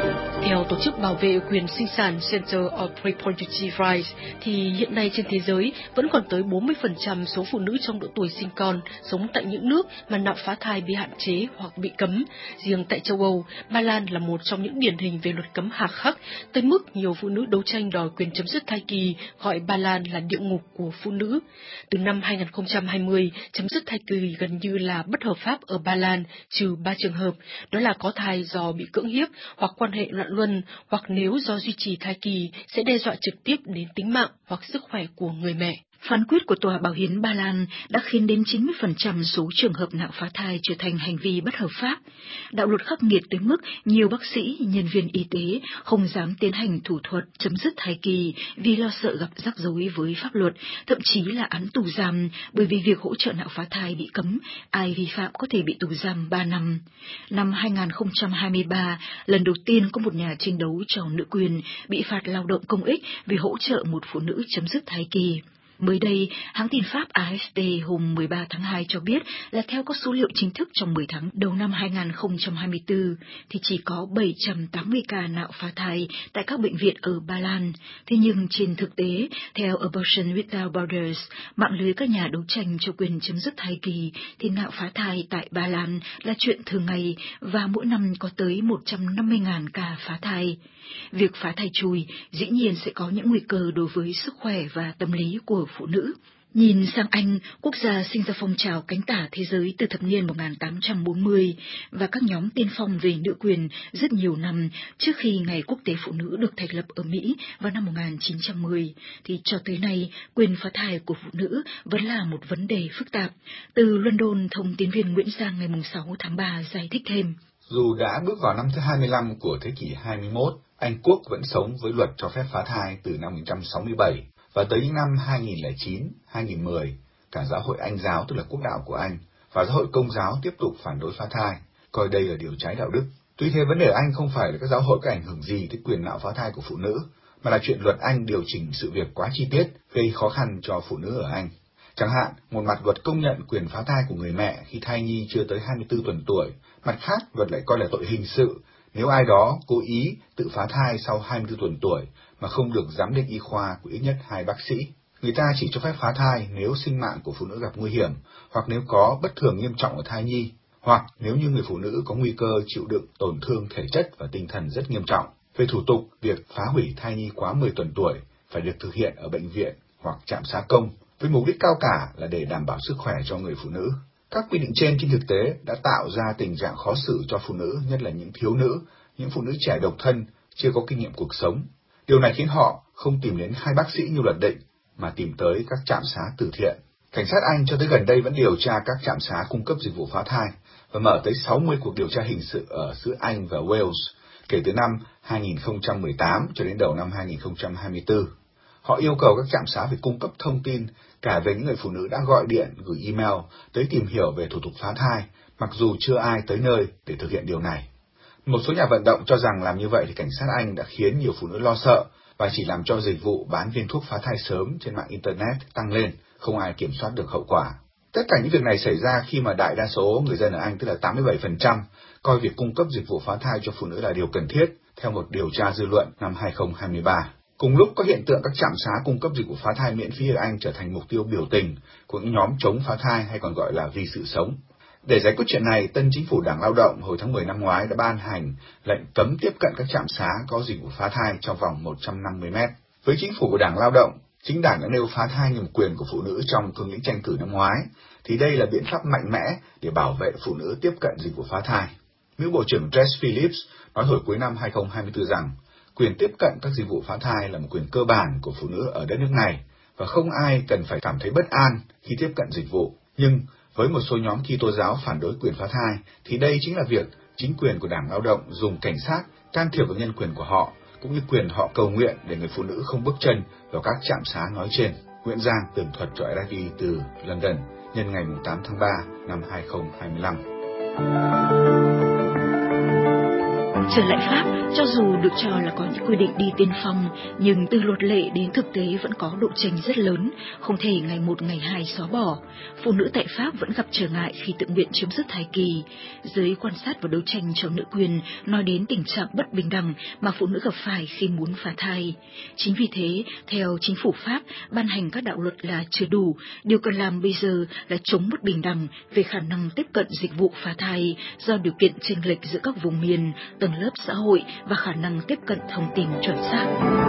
Theo tổ chức bảo vệ quyền sinh sản Center of Reproductive Rights, thì hiện nay trên thế giới vẫn còn tới bốn mươi phần trăm số phụ nữ trong độ tuổi sinh con sống tại những nước mà nạo phá thai bị hạn chế hoặc bị cấm. Riêng tại châu Âu, Ba Lan là một trong những điển hình về luật cấm hà khắc, tới mức nhiều phụ nữ đấu tranh đòi quyền chấm dứt thai kỳ, gọi Ba Lan là địa ngục của phụ nữ. Từ năm hai nghìn không trăm hai mươi, chấm dứt thai kỳ gần như là bất hợp pháp ở Ba Lan, trừ ba trường hợp, đó là có thai do bị cưỡng hiếp hoặc quan hệ loạn luân, hoặc nếu do duy trì thai kỳ sẽ đe dọa trực tiếp đến tính mạng hoặc sức khỏe của người mẹ. Phán quyết của Tòa Bảo hiến Ba Lan đã khiến đến chín mươi phần trăm số trường hợp nạo phá thai trở thành hành vi bất hợp pháp. Đạo luật khắc nghiệt tới mức nhiều bác sĩ, nhân viên y tế không dám tiến hành thủ thuật chấm dứt thai kỳ vì lo sợ gặp rắc rối với pháp luật, thậm chí là án tù giam, bởi vì việc hỗ trợ nạo phá thai bị cấm, ai vi phạm có thể bị tù giam ba năm. Năm hai nghìn không trăm hai mươi ba, lần đầu tiên có một nhà tranh đấu cho nữ quyền bị phạt lao động công ích vì hỗ trợ một phụ nữ chấm dứt thai kỳ. Mới đây, hãng tin Pháp A F P hôm mười ba tháng hai cho biết là theo các số liệu chính thức trong mười tháng đầu năm hai nghìn không trăm hai mươi tư, thì chỉ có bảy trăm tám mươi ca nạo phá thai tại các bệnh viện ở Ba Lan. Thế nhưng trên thực tế, theo Abortion Without Borders, mạng lưới các nhà đấu tranh cho quyền chấm dứt thai kỳ, thì nạo phá thai tại Ba Lan là chuyện thường ngày và mỗi năm có tới một trăm năm mươi nghìn ca phá thai. Việc phá thai chui dĩ nhiên sẽ có những nguy cơ đối với sức khỏe và tâm lý của phụ nữ. Nhìn sang Anh, quốc gia sinh ra phong trào cánh tả thế giới từ thập niên một nghìn tám trăm bốn mươi và các nhóm tiên phong về nữ quyền rất nhiều năm trước khi Ngày Quốc tế Phụ nữ được thành lập ở Mỹ vào năm một nghìn chín trăm mười, thì cho tới nay quyền phá thai của phụ nữ vẫn là một vấn đề phức tạp. Từ London, thông tín viên Nguyễn Giang ngày sáu tháng ba giải thích thêm. Dù đã bước vào năm thứ hai mươi lăm của thế kỷ hai mươi mốt, Anh Quốc vẫn sống với luật cho phép phá thai từ năm một nghìn chín trăm sáu mươi bảy, và tới những năm hai nghìn không trăm lẻ chín đến hai nghìn không trăm mười, cả giáo hội Anh giáo, tức là quốc đạo của Anh, và giáo hội Công giáo tiếp tục phản đối phá thai, coi đây là điều trái đạo đức. Tuy thế, vấn đề ở Anh không phải là các giáo hội có ảnh hưởng gì tới quyền nạo phá thai của phụ nữ, mà là chuyện luật Anh điều chỉnh sự việc quá chi tiết, gây khó khăn cho phụ nữ ở Anh. Chẳng hạn, một mặt luật công nhận quyền phá thai của người mẹ khi thai nhi chưa tới hai mươi tư tuần tuổi, mặt khác luật lại coi là tội hình sự nếu ai đó cố ý tự phá thai sau hai mươi tư tuần tuổi mà không được giám định y khoa của ít nhất hai bác sĩ. Người ta chỉ cho phép phá thai nếu sinh mạng của phụ nữ gặp nguy hiểm, hoặc nếu có bất thường nghiêm trọng ở thai nhi, hoặc nếu như người phụ nữ có nguy cơ chịu đựng tổn thương thể chất và tinh thần rất nghiêm trọng. Về thủ tục, việc phá hủy thai nhi quá mười tuần tuổi phải được thực hiện ở bệnh viện hoặc trạm xá công, với mục đích cao cả là để đảm bảo sức khỏe cho người phụ nữ. Các quy định trên trên thực tế đã tạo ra tình trạng khó xử cho phụ nữ, nhất là những thiếu nữ, những phụ nữ trẻ độc thân, chưa có kinh nghiệm cuộc sống. Điều này khiến họ không tìm đến hai bác sĩ như luật định, mà tìm tới các trạm xá từ thiện. Cảnh sát Anh cho tới gần đây vẫn điều tra các trạm xá cung cấp dịch vụ phá thai và mở tới sáu mươi cuộc điều tra hình sự ở xứ Anh và Wales kể từ năm hai nghìn không trăm mười tám cho đến đầu năm hai nghìn không trăm hai mươi tư. Họ yêu cầu các trạm xá phải cung cấp thông tin cả về những người phụ nữ đã gọi điện, gửi email tới tìm hiểu về thủ tục phá thai, mặc dù chưa ai tới nơi để thực hiện điều này. Một số nhà vận động cho rằng làm như vậy thì cảnh sát Anh đã khiến nhiều phụ nữ lo sợ và chỉ làm cho dịch vụ bán viên thuốc phá thai sớm trên mạng Internet tăng lên, không ai kiểm soát được hậu quả. Tất cả những việc này xảy ra khi mà đại đa số người dân ở Anh, tức là tám mươi bảy phần trăm, coi việc cung cấp dịch vụ phá thai cho phụ nữ là điều cần thiết, theo một điều tra dư luận năm hai nghìn không trăm hai mươi ba. Cùng lúc có hiện tượng các trạm xá cung cấp dịch vụ phá thai miễn phí ở Anh trở thành mục tiêu biểu tình của những nhóm chống phá thai hay còn gọi là vì sự sống. Để giải quyết chuyện này, tân chính phủ Đảng Lao động hồi tháng mười năm ngoái đã ban hành lệnh cấm tiếp cận các trạm xá có dịch vụ phá thai trong vòng một trăm năm mươi mét. Với chính phủ của Đảng Lao động, chính đảng đã nêu phá thai như một quyền của phụ nữ trong cương lĩnh tranh cử năm ngoái, thì đây là biện pháp mạnh mẽ để bảo vệ phụ nữ tiếp cận dịch vụ phá thai. Nữ Bộ trưởng Jess Phillips nói hồi cuối năm hai nghìn không trăm hai mươi tư rằng quyền tiếp cận các dịch vụ phá thai là một quyền cơ bản của phụ nữ ở đất nước này và không ai cần phải cảm thấy bất an khi tiếp cận dịch vụ. Nhưng với một số nhóm Kitô giáo phản đối quyền phá thai thì đây chính là việc chính quyền của Đảng Lao động dùng cảnh sát can thiệp vào nhân quyền của họ, cũng như quyền họ cầu nguyện để người phụ nữ không bước chân vào các trạm xá nói trên. Nguyễn Giang tường thuật cho rờ ép i từ London nhân ngày tám tháng ba năm hai nghìn không trăm hai mươi lăm. Trở lại Pháp, cho dù được cho là có những quy định đi tiên phong, nhưng từ luật lệ đến thực tế vẫn có độ chênh rất lớn, không thể ngày một ngày hai xóa bỏ. Phụ nữ tại Pháp vẫn gặp trở ngại khi tự nguyện chấm dứt thai kỳ. Giới quan sát và đấu tranh cho nữ quyền nói đến tình trạng bất bình đẳng mà phụ nữ gặp phải khi muốn phá thai. Chính vì thế, theo chính phủ Pháp, ban hành các đạo luật là chưa đủ. Điều cần làm bây giờ là chống bất bình đẳng về khả năng tiếp cận dịch vụ phá thai do điều kiện chênh lệch giữa các vùng miền, tầng lớp xã hội và khả năng tiếp cận thông tin chuẩn xác.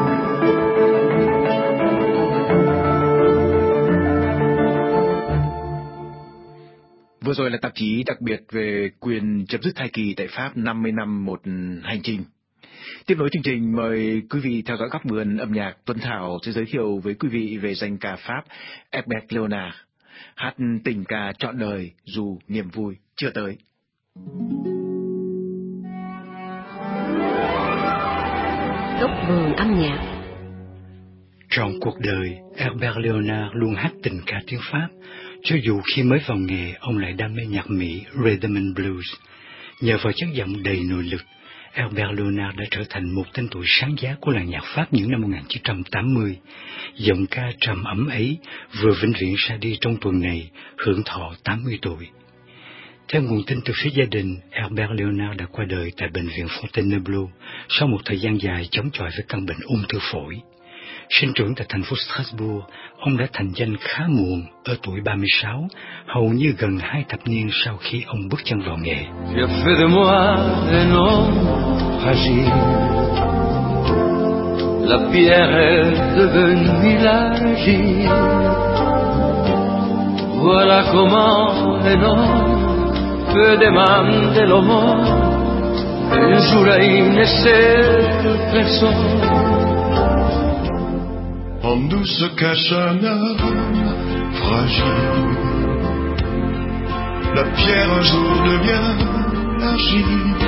Vừa rồi là tạp chí đặc biệt về quyền chấm dứt thai kỳ tại Pháp năm mươi năm một hành trình. Tiếp nối chương trình, mời quý vị theo dõi góc vườn âm nhạc. Tuấn Thảo sẽ giới thiệu với quý vị về danh ca Pháp Herbert Léonard, hát tình ca trọn đời dù niềm vui chưa tới. Góc vườn âm nhạc. Trong cuộc đời, Herbert Léonard luôn hát tình ca tiếng Pháp, cho dù khi mới vào nghề, ông lại đam mê nhạc Mỹ, Rhythm and Blues. Nhờ vào chất giọng đầy nội lực, Herbert Léonard đã trở thành một tên tuổi sáng giá của làng nhạc Pháp những năm một nghìn chín trăm tám mươi. Giọng ca trầm ấm ấy vừa vĩnh viễn ra đi trong tuần này, hưởng thọ tám mươi tuổi. Theo nguồn tin từ phía gia đình, Herbert Léonard đã qua đời tại bệnh viện Fontainebleau sau một thời gian dài chống chọi với căn bệnh ung thư phổi. Sinh trưởng tại thành phố Strasbourg, ông đã thành danh khá muộn, ở tuổi ba mươi sáu, hầu như gần hai thập niên sau khi ông bước chân vào nghề. La pierre est devenue l'argile. Voilà comment un homme peut demander l'aumône un jour à une seule personne. En nous se cache un homme fragile. La pierre un jour devient l'argile.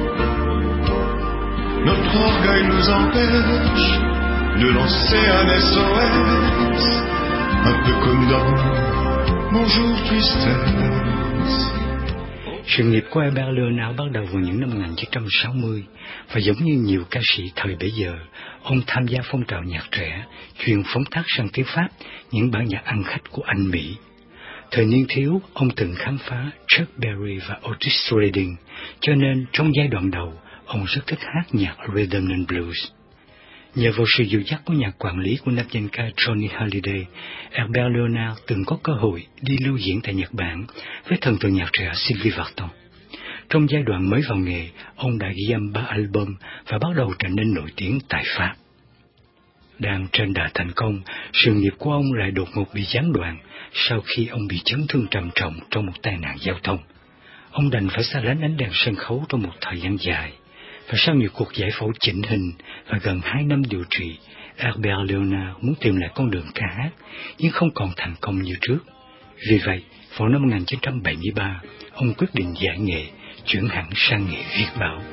Notre orgueil nous empêche de lancer un S O S, un peu comme dans Bonjour Tristesse. Sự nghiệp của Herbert Léonard bắt đầu vào những năm một nghìn chín trăm sáu mươi, và giống như nhiều ca sĩ thời bấy giờ, ông tham gia phong trào nhạc trẻ, chuyên phóng thác sang tiếng Pháp những bản nhạc ăn khách của Anh Mỹ. Thời niên thiếu, ông từng khám phá Chuck Berry và Otis Redding, cho nên trong giai đoạn đầu, ông rất thích hát nhạc Rhythm and Blues. Nhờ vào sự dìu dắt của nhạc quản lý của nam danh ca Johnny Hallyday, Herbert Léonard từng có cơ hội đi lưu diễn tại Nhật Bản với thần tượng nhạc trẻ Sylvie Vartan. Trong giai đoạn mới vào nghề, ông đã ghi âm ba album và bắt đầu trở nên nổi tiếng tại Pháp. Đang trên đà thành công, sự nghiệp của ông lại đột ngột bị gián đoạn sau khi ông bị chấn thương trầm trọng trong một tai nạn giao thông. Ông đành phải xa lánh ánh đèn sân khấu trong một thời gian dài. Và sau nhiều cuộc giải phẫu chỉnh hình và gần hai năm điều trị, Herbert Léonard muốn tìm lại con đường ca hát, nhưng không còn thành công như trước. Vì vậy, vào năm một nghìn chín trăm bảy mươi ba, ông quyết định giải nghệ, chuyển hẳn sang nghề viết báo.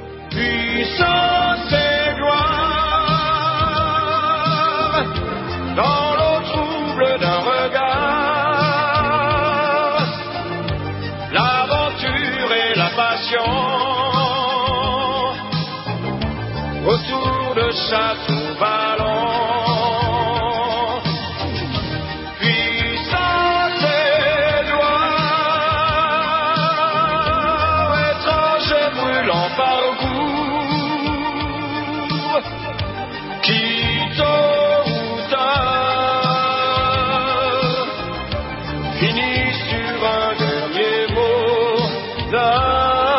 Autour de Château Vallon, puissance et gloire, étrange et brûlant parcours, qui tôt ou tard finit sur un dernier mot d'amour.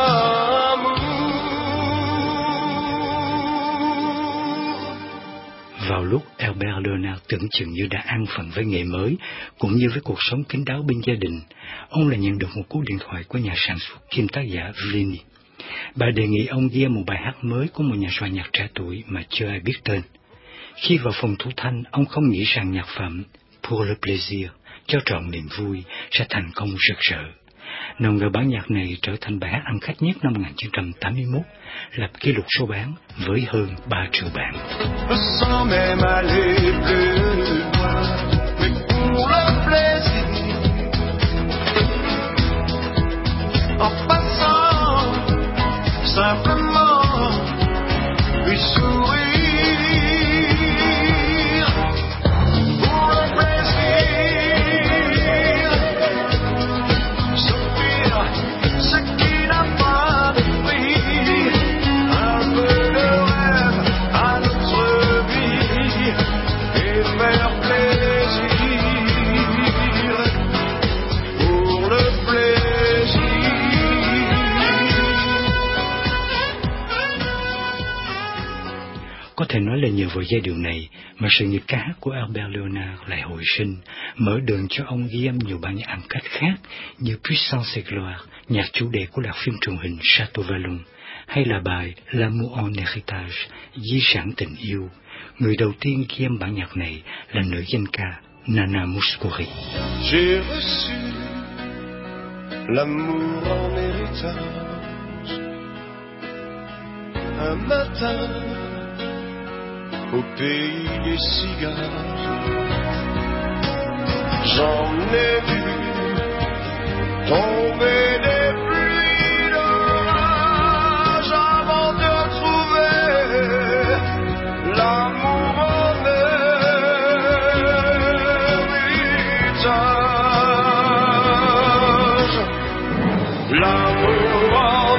Vào lúc Herbert Léonard tưởng chừng như đã an phận với nghề mới, cũng như với cuộc sống kín đáo bên gia đình, ông lại nhận được một cú điện thoại của nhà sản xuất kiêm tác giả Vrini. Bà đề nghị ông ghi một bài hát mới của một nhà soạn nhạc trẻ tuổi mà chưa ai biết tên. Khi vào phòng thu thanh, ông không nghĩ rằng nhạc phẩm Pour le plaisir, cho trọn niềm vui, sẽ thành công rực rỡ. Nào ngờ bản nhạc này trở thành bài hát ăn khách nhất năm một nghìn chín trăm tám mươi mốt, lập kỷ lục số bán với hơn ba triệu bản. Simplement là nhờ vào giai điệu này mà sự nghiệp ca hát của Albert Leonard lại hồi sinh, mở đường cho ông ghi âm nhiều bản nhạc ăn cách khác như Puissance et Gloire, nhạc chủ đề của loạt phim truyền hình Chateau Vallon, hay là bài L'amour en héritage, di sản tình yêu. Người đầu tiên ghi âm bản nhạc này là nữ danh ca Nana Mouskouri. J'ai reçu l'amour en héritage un matin au pays des cigares. J'en ai vu tomber des pluies d'orage avant de trouver l'amour en héritage. L'amour en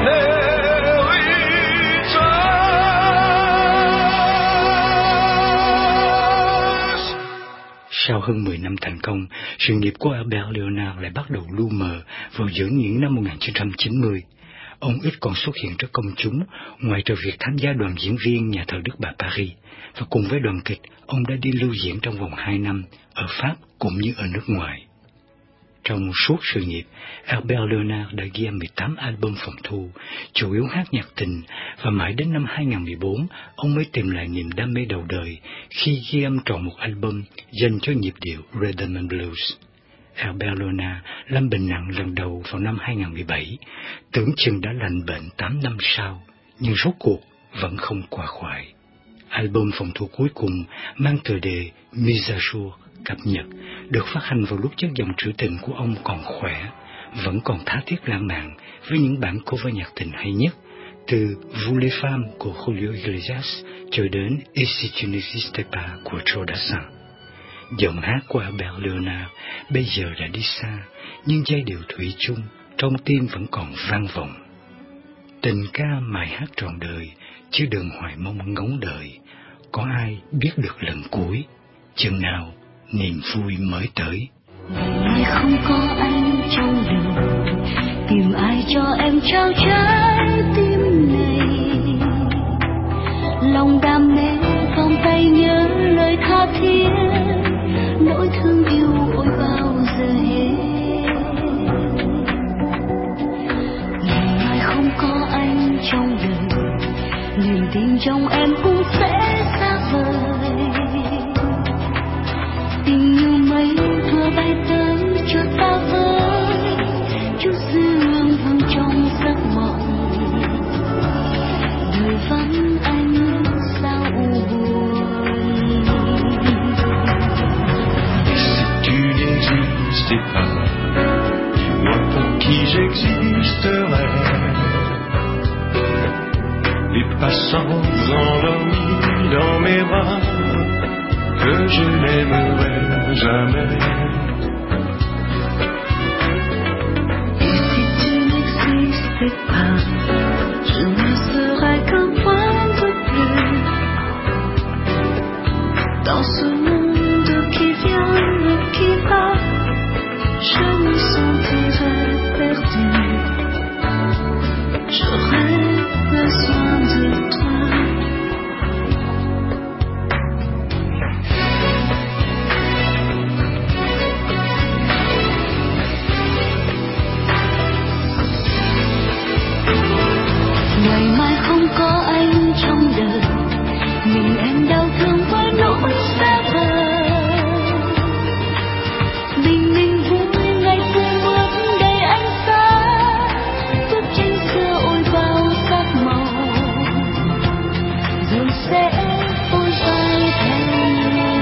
héritage. Sau hơn mười năm thành công, sự nghiệp của Albert Leonard lại bắt đầu lu mờ vào giữa những năm một nghìn chín trăm chín mươi. Ông ít còn xuất hiện trước công chúng, ngoài trừ việc tham gia đoàn diễn viên nhà thờ Đức Bà Paris, và cùng với đoàn kịch, ông đã đi lưu diễn trong vòng hai năm ở Pháp cũng như ở nước ngoài. Trong suốt sự nghiệp, Albert Leonard đã ghi âm mười tám album phòng thu, chủ yếu hát nhạc tình, và mãi đến năm hai nghìn không trăm mười bốn, ông mới tìm lại niềm đam mê đầu đời khi ghi âm trọn một album dành cho nhịp điệu Rhythm and Blues. Albert Leonard lâm bệnh nặng lần đầu vào năm hai nghìn không trăm mười bảy, tưởng chừng đã lành bệnh tám năm sau, nhưng rốt cuộc vẫn không qua khỏi. Album phòng thu cuối cùng mang tựa đề Mise à jour, cập nhật, được phát hành vào lúc chất giọng trữ tình của ông còn khỏe, vẫn còn tha thiết lãng mạn với những bản cover nhạc tình hay nhất, từ Vous les femmes của Julio Iglesias cho đến Et si tu n'existais pas của Joe Dassin. Giọng hát của Albert Leonard bây giờ đã đi xa, nhưng giai điệu thủy chung trong tim vẫn còn vang vọng. Tình ca mãi hát trọn đời, chứ đừng hoài mong ngóng đợi. Có ai biết được lần cuối, chừng nào niềm vui mới tới. Ngày không có anh trong đời, tìm ai cho em trao trái tim này. Lòng đam mê vòng tay nhớ lời tha thiết, nỗi thương yêu ôi bao giờ hết. Ngày không có anh trong đời, niềm tin trong em cũng sẽ xa vời. Tình như mây vừa bay tới cho ta với chút dương vương trong giấc mộng. Đời vắng anh sao u buồn. Si tu n'existais pas, dis-moi pour qui j'existerais. Les passants endormis dans mes bras, que je n'aimerais jamais. Et si tu n'existais pas, je ne serais qu'un point de plus dans ce monde qui vient et qui va. Je me sentirais perdu, j'aurais besoin de toi. Ngày mai không có anh trong đời, mình em đau thương với nỗi xa vời. Bình minh vui ngày xuân bước đầy ánh sáng, bức tranh xưa ôi bao sắc màu, rồi sẽ phôi phai thành người.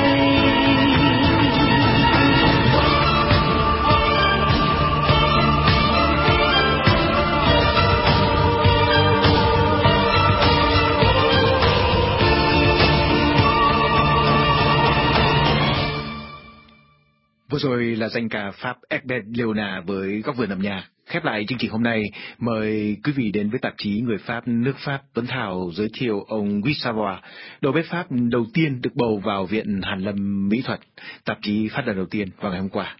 Vừa rồi là danh ca Pháp Albert Leonard với góc vườn âm nhạc. Khép lại chương trình hôm nay, mời quý vị đến với tạp chí Người Pháp nước Pháp Tuấn Thảo giới thiệu ông Guy Savoy, đầu bếp Pháp đầu tiên được bầu vào Viện Hàn lâm Mỹ thuật. Tạp chí phát lần đầu tiên vào ngày hôm qua.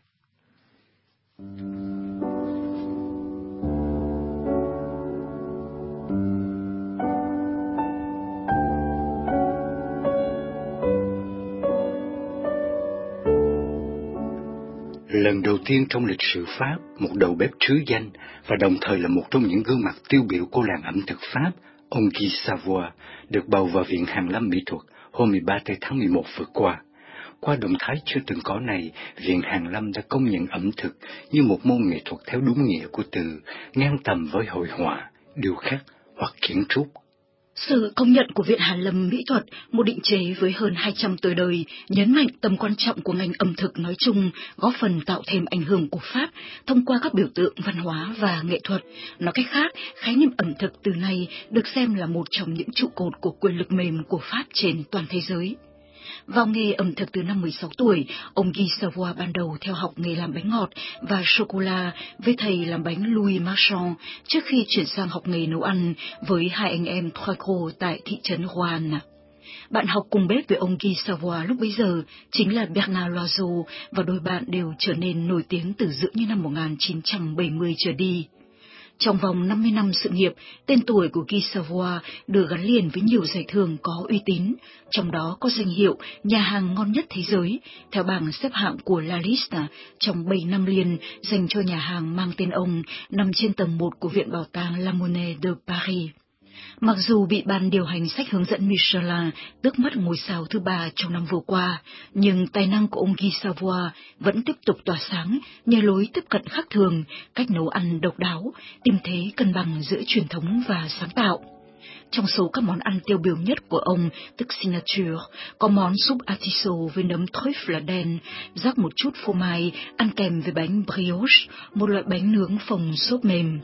Lần đầu tiên trong lịch sử Pháp, một đầu bếp trứ danh và đồng thời là một trong những gương mặt tiêu biểu của làng ẩm thực Pháp, ông Guy Savoy, được bầu vào Viện Hàn lâm Mỹ thuật hôm mười ba tháng mười một vừa qua. Qua động thái chưa từng có này, Viện Hàn lâm đã công nhận ẩm thực như một môn nghệ thuật theo đúng nghĩa của từ, ngang tầm với hội họa, điêu khắc hoặc kiến trúc. Sự công nhận của Viện Hàn lâm Mỹ thuật, một định chế với hơn hai trăm tuổi đời, nhấn mạnh tầm quan trọng của ngành ẩm thực nói chung, góp phần tạo thêm ảnh hưởng của Pháp thông qua các biểu tượng văn hóa và nghệ thuật. Nói cách khác, khái niệm ẩm thực từ nay được xem là một trong những trụ cột của quyền lực mềm của Pháp trên toàn thế giới. Vào nghề ẩm thực từ năm mười sáu tuổi, ông Guy Savoy ban đầu theo học nghề làm bánh ngọt và sô-cô-la với thầy làm bánh Louis Marchand trước khi chuyển sang học nghề nấu ăn với hai anh em Trois Gros tại thị trấn Roanne. Bạn học cùng bếp với ông Guy Savoy lúc bấy giờ chính là Bernard Loiseau và đôi bạn đều trở nên nổi tiếng từ giữa những năm một nghìn chín trăm bảy mươi trở đi. Trong vòng năm mươi năm sự nghiệp, tên tuổi của Guy Savoy được gắn liền với nhiều giải thưởng có uy tín, trong đó có danh hiệu nhà hàng ngon nhất thế giới, theo bảng xếp hạng của La Liste trong bảy năm liền dành cho nhà hàng mang tên ông, nằm trên tầng một của Viện Bảo tàng La Monnaie de Paris. Mặc dù bị ban điều hành sách hướng dẫn Michelin tước mất ngôi sao thứ ba trong năm vừa qua, nhưng tài năng của ông Guy Savoy vẫn tiếp tục tỏa sáng nhờ lối tiếp cận khác thường, cách nấu ăn độc đáo, tìm thế cân bằng giữa truyền thống và sáng tạo. Trong số các món ăn tiêu biểu nhất của ông, tức signature, có món súp artichaut với nấm trüffle đen, rắc một chút phô mai, ăn kèm với bánh brioche, một loại bánh nướng phồng xốp mềm.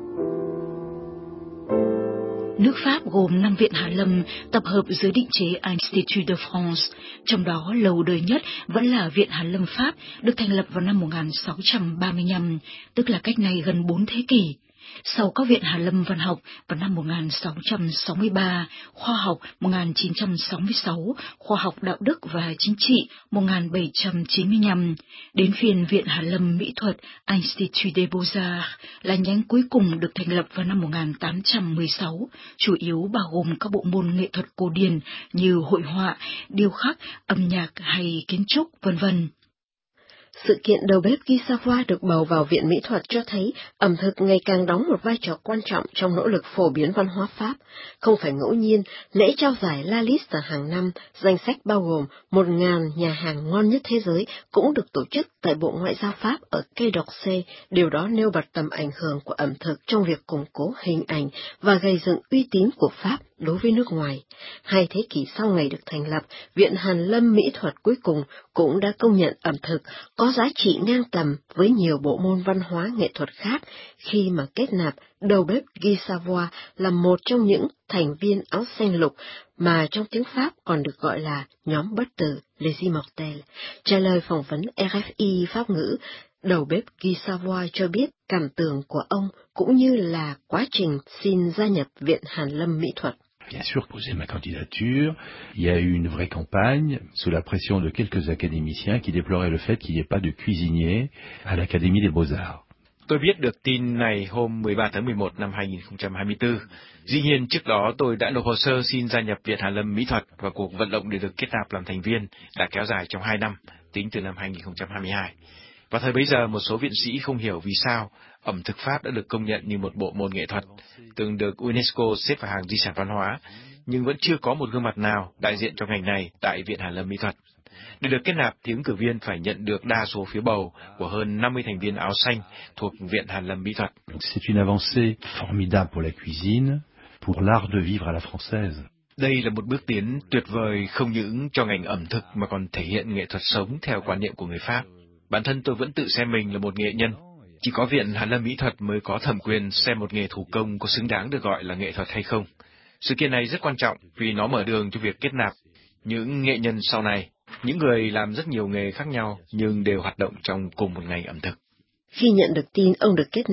Nước Pháp gồm năm viện hàn lâm tập hợp dưới định chế Institut de France, trong đó lâu đời nhất vẫn là Viện Hàn lâm Pháp, được thành lập vào năm một nghìn sáu trăm ba mươi lăm, tức là cách này gần bốn thế kỷ. Sau các viện hàn lâm văn học vào năm một nghìn sáu trăm sáu mươi ba, khoa học một nghìn chín trăm sáu mươi sáu, khoa học đạo đức và chính trị một nghìn bảy trăm chín mươi lăm, đến phiên Viện Hàn lâm Mỹ thuật Institut des Beaux-Arts là nhánh cuối cùng được thành lập vào năm một nghìn tám trăm mười sáu, chủ yếu bao gồm các bộ môn nghệ thuật cổ điển như hội họa, điêu khắc, âm nhạc hay kiến trúc, vân vân. Sự kiện đầu bếp Guy Savoy được bầu vào Viện Mỹ thuật cho thấy ẩm thực ngày càng đóng một vai trò quan trọng trong nỗ lực phổ biến văn hóa Pháp. Không phải ngẫu nhiên, lễ trao giải La Liste hàng năm, danh sách bao gồm một nghìn nhà hàng ngon nhất thế giới cũng được tổ chức tại Bộ Ngoại giao Pháp ở Quai d'Orsay. Điều đó nêu bật tầm ảnh hưởng của ẩm thực trong việc củng cố hình ảnh và gây dựng uy tín của Pháp đối với nước ngoài. Hai thế kỷ sau ngày được thành lập, Viện Hàn lâm Mỹ thuật cuối cùng cũng đã công nhận ẩm thực có giá trị ngang tầm với nhiều bộ môn văn hóa nghệ thuật khác khi mà kết nạp đầu bếp Guy Savoy là một trong những thành viên áo xanh lục mà trong tiếng Pháp còn được gọi là nhóm bất tử Les Immortels. Trả lời phỏng vấn R F I Pháp ngữ, đầu bếp Guy Savoy cho biết cảm tưởng của ông cũng như là quá trình xin gia nhập Viện Hàn lâm Mỹ thuật. Bien sûr, poser ma candidature, il y a eu une vraie campagne sous la pression de quelques académiciens qui déploraient le fait qu'il n'y ait pas de cuisinier à l'Académie des Beaux-Arts. Tôi biết được tin này hôm mười ba tháng mười một năm hai nghìn không trăm hai mươi tư. Dĩ nhiên trước đó tôi đã nộp hồ sơ xin gia nhập Viện Hàn lâm Mỹ thuật và cuộc vận động để được kết nạp làm thành viên đã kéo dài trong hai năm, tính từ năm hai nghìn không trăm hai mươi hai. Và thời bấy giờ một số viện sĩ không hiểu vì sao ẩm thực Pháp đã được công nhận như một bộ môn nghệ thuật, từng được UNESCO xếp vào hàng di sản văn hóa, nhưng vẫn chưa có một gương mặt nào đại diện cho ngành này tại Viện Hàn lâm Mỹ thuật. Để được kết nạp thì ứng cử viên phải nhận được đa số phiếu bầu của hơn năm mươi thành viên áo xanh thuộc Viện Hàn lâm Mỹ thuật. C'est une avancée formidable pour la cuisine, pour l'art de vivre à la française. Đây là một bước tiến tuyệt vời không những cho ngành ẩm thực mà còn thể hiện nghệ thuật sống theo quan niệm của người Pháp. Bản thân tôi vẫn tự xem mình là một nghệ nhân. Chỉ có Viện Hàn lâm Mỹ thuật mới có thẩm quyền xem một nghề thủ công có xứng đáng được gọi là nghệ thuật hay không. Sự kiện này rất quan trọng vì nó mở đường cho việc kết nạp những nghệ nhân sau này, những người làm rất nhiều nghề khác nhau nhưng đều hoạt động trong cùng một ngành ẩm thực. Khi nhận được tin ông được kết nạp,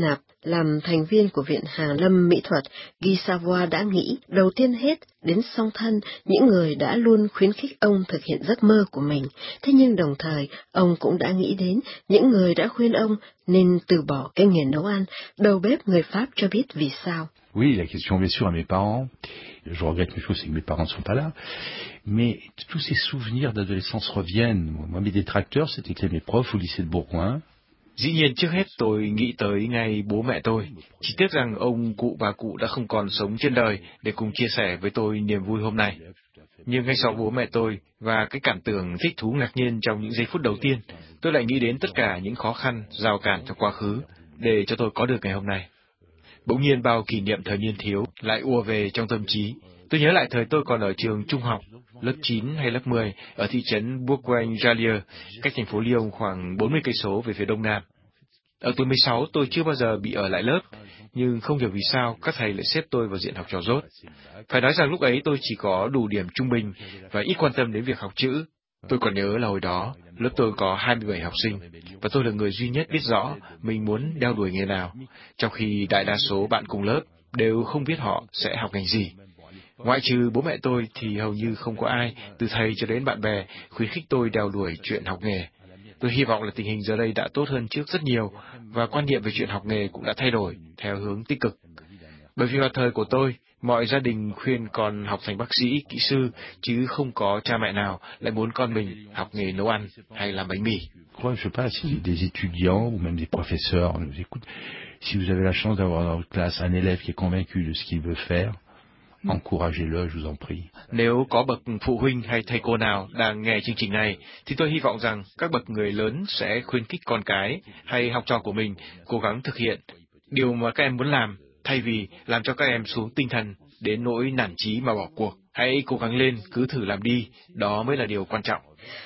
làm thành viên của Viện Hàn Lâm Mỹ thuật, Guy Savoy đã nghĩ đầu tiên hết đến song thân, những người đã luôn khuyến khích ông thực hiện giấc mơ của mình. Thế nhưng đồng thời, ông cũng đã nghĩ đến những người đã khuyên ông nên từ bỏ cái nghề nấu ăn. Đầu bếp người Pháp cho biết vì sao. Oui, la question bien sûr à mes parents. Je regrette une chose, c'est que mes parents ne sont pas là. Mais tous ces souvenirs d'adolescence reviennent. Moi, mes détracteurs, c'était que mes profs au lycée de Bourgoin. Dĩ nhiên trước hết tôi nghĩ tới ngày bố mẹ tôi. Chỉ tiếc rằng ông cụ bà cụ đã không còn sống trên đời để cùng chia sẻ với tôi niềm vui hôm nay. Nhưng ngay sau bố mẹ tôi và cái cảm tưởng thích thú ngạc nhiên trong những giây phút đầu tiên, tôi lại nghĩ đến tất cả những khó khăn, rào cản trong quá khứ để cho tôi có được ngày hôm nay. Bỗng nhiên bao kỷ niệm thời niên thiếu lại ùa về trong tâm trí. Tôi nhớ lại thời tôi còn ở trường trung học, lớp chín hay lớp mười, ở thị trấn Bourgogne-Jallieu, cách thành phố Lyon khoảng bốn mươi cây số về phía đông nam. Ở tuổi mười sáu tôi chưa bao giờ bị ở lại lớp, nhưng không hiểu vì sao các thầy lại xếp tôi vào diện học trò dốt. Phải nói rằng lúc ấy tôi chỉ có đủ điểm trung bình và ít quan tâm đến việc học chữ. Tôi còn nhớ là hồi đó, lớp tôi có hai mươi bảy học sinh, và tôi là người duy nhất biết rõ mình muốn đeo đuổi nghề nào, trong khi đại đa số bạn cùng lớp đều không biết họ sẽ học ngành gì. Ngoại trừ bố mẹ tôi thì hầu như không có ai, từ thầy cho đến bạn bè, khuyến khích tôi đeo đuổi chuyện học nghề. Tôi hy vọng là tình hình giờ đây đã tốt hơn trước rất nhiều, và quan niệm về chuyện học nghề cũng đã thay đổi theo hướng tích cực. Bởi vì vào thời của tôi, mọi gia đình khuyên con học thành bác sĩ, kỹ sư, chứ không có cha mẹ nào lại muốn con mình học nghề nấu ăn hay làm bánh mì. Je sais pas si des étudiants ou même des professeurs nous écoutent. Si vous avez la chance d'avoir dans votre classe un élève qui est convaincu de ce qu'il veut faire, encouragez-le, je vous en prie. Nếu có bậc phụ huynh hay thầy cô nào đang nghe chương trình này, thì tôi hy vọng rằng các bậc người lớn sẽ khuyến khích con cái hay học trò của mình cố gắng thực hiện điều mà các em muốn làm, thay vì làm cho các em xuống tinh thần đến nỗi nản chí mà bỏ cuộc. Hãy cố gắng lên, cứ thử làm đi, đó mới là điều quan trọng.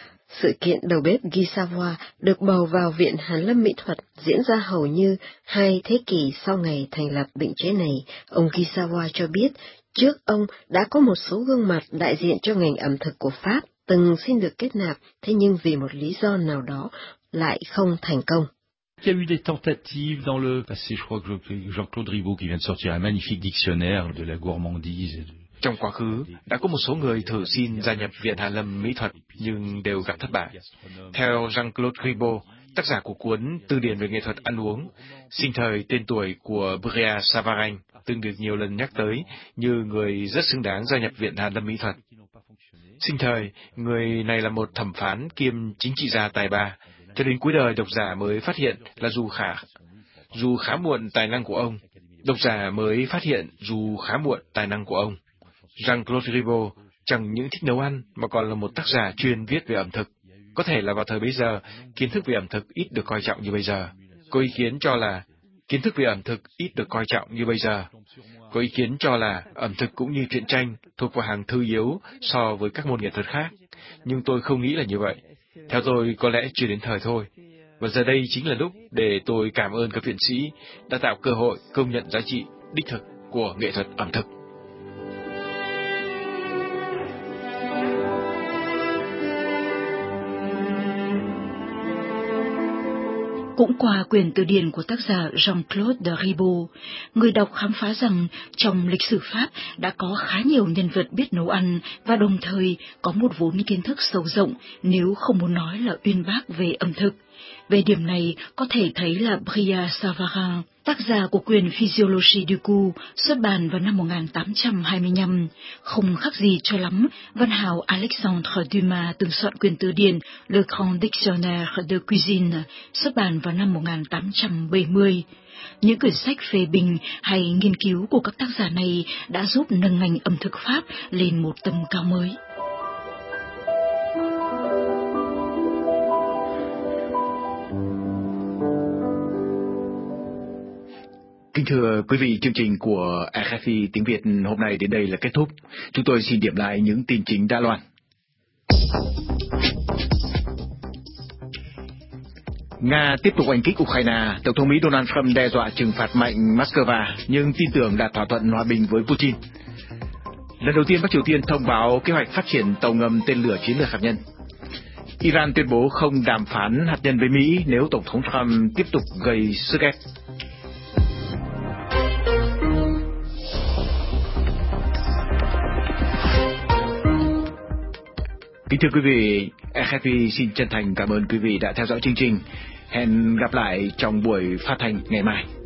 Sự kiện đầu bếp Guy Savoy được bầu vào Viện Hàn Lâm Mỹ thuật diễn ra hầu như hai thế kỷ sau ngày thành lập định chế này. Ông Guy Savoy cho biết, trước ông đã có một số gương mặt đại diện cho ngành ẩm thực của Pháp từng xin được kết nạp, thế nhưng vì một lý do nào đó lại không thành công. Il y a eu des tentatives dans le passé, je crois que Jean-Claude Ribaud qui vient de sortir un magnifique dictionnaire de la gourmandise. Trong quá khứ, đã có một số người thử xin gia nhập Viện Hàn Lâm Mỹ thuật nhưng đều gặp thất bại. Theo Jean-Claude Ribaud, tác giả của cuốn Từ điển về nghệ thuật ăn uống, sinh thời tên tuổi của Bria Savarin từng được nhiều lần nhắc tới như người rất xứng đáng gia nhập Viện Hàn Lâm Mỹ thuật. Sinh thời, người này là một thẩm phán kiêm chính trị gia tài ba, cho đến cuối đời độc giả mới phát hiện là dù khá, dù khá muộn tài năng của ông, độc giả mới phát hiện dù khá muộn tài năng của ông. Jean-Claude Ribaud chẳng những thích nấu ăn mà còn là một tác giả chuyên viết về ẩm thực. Có thể là vào thời bấy giờ, kiến thức về ẩm thực ít được coi trọng như bây giờ. Có ý kiến cho là kiến thức về ẩm thực ít được coi trọng như bây giờ. Có ý kiến cho là ẩm thực cũng như truyện tranh thuộc vào hàng thư yếu so với các môn nghệ thuật khác. Nhưng tôi không nghĩ là như vậy. Theo tôi, có lẽ chưa đến thời thôi. Và giờ đây chính là lúc để tôi cảm ơn các viện sĩ đã tạo cơ hội công nhận giá trị đích thực của nghệ thuật ẩm thực. Cũng qua quyển từ điển của tác giả Jean-Claude de Ribaud, người đọc khám phá rằng trong lịch sử Pháp đã có khá nhiều nhân vật biết nấu ăn và đồng thời có một vốn kiến thức sâu rộng, nếu không muốn nói là uyên bác về ẩm thực. Về điểm này, có thể thấy là Bria Savarin, tác giả của quyển Physiologie du goût, xuất bản vào năm một nghìn tám trăm hai mươi lăm, không khác gì cho lắm văn hào Alexandre Dumas từng soạn quyển từ điển Le Grand Dictionnaire de Cuisine, xuất bản vào năm một nghìn tám trăm bảy mươi. Những quyển sách phê bình hay nghiên cứu của các tác giả này đã giúp nâng ngành ẩm thực Pháp lên một tầm cao mới. Kính thưa quý vị, chương trình của rờ ép i tiếng Việt hôm nay đến đây là kết thúc. Chúng tôi xin điểm lại những tin chính đã loan. Nga tiếp tục oanh kích Ukraine, Tổng thống Mỹ Donald Trump đe dọa trừng phạt mạnh Moscow, nhưng tin tưởng đạt thỏa thuận hòa bình với Putin. Lần đầu tiên Bắc Triều Tiên thông báo kế hoạch phát triển tàu ngầm tên lửa chiến lược hạt nhân. Iran tuyên bố không đàm phán hạt nhân với Mỹ nếu Tổng thống Trump tiếp tục gây sức ép. Kính thưa quý vị, rờ ép pê xin chân thành cảm ơn quý vị đã theo dõi chương trình. Hẹn gặp lại trong buổi phát thanh ngày mai.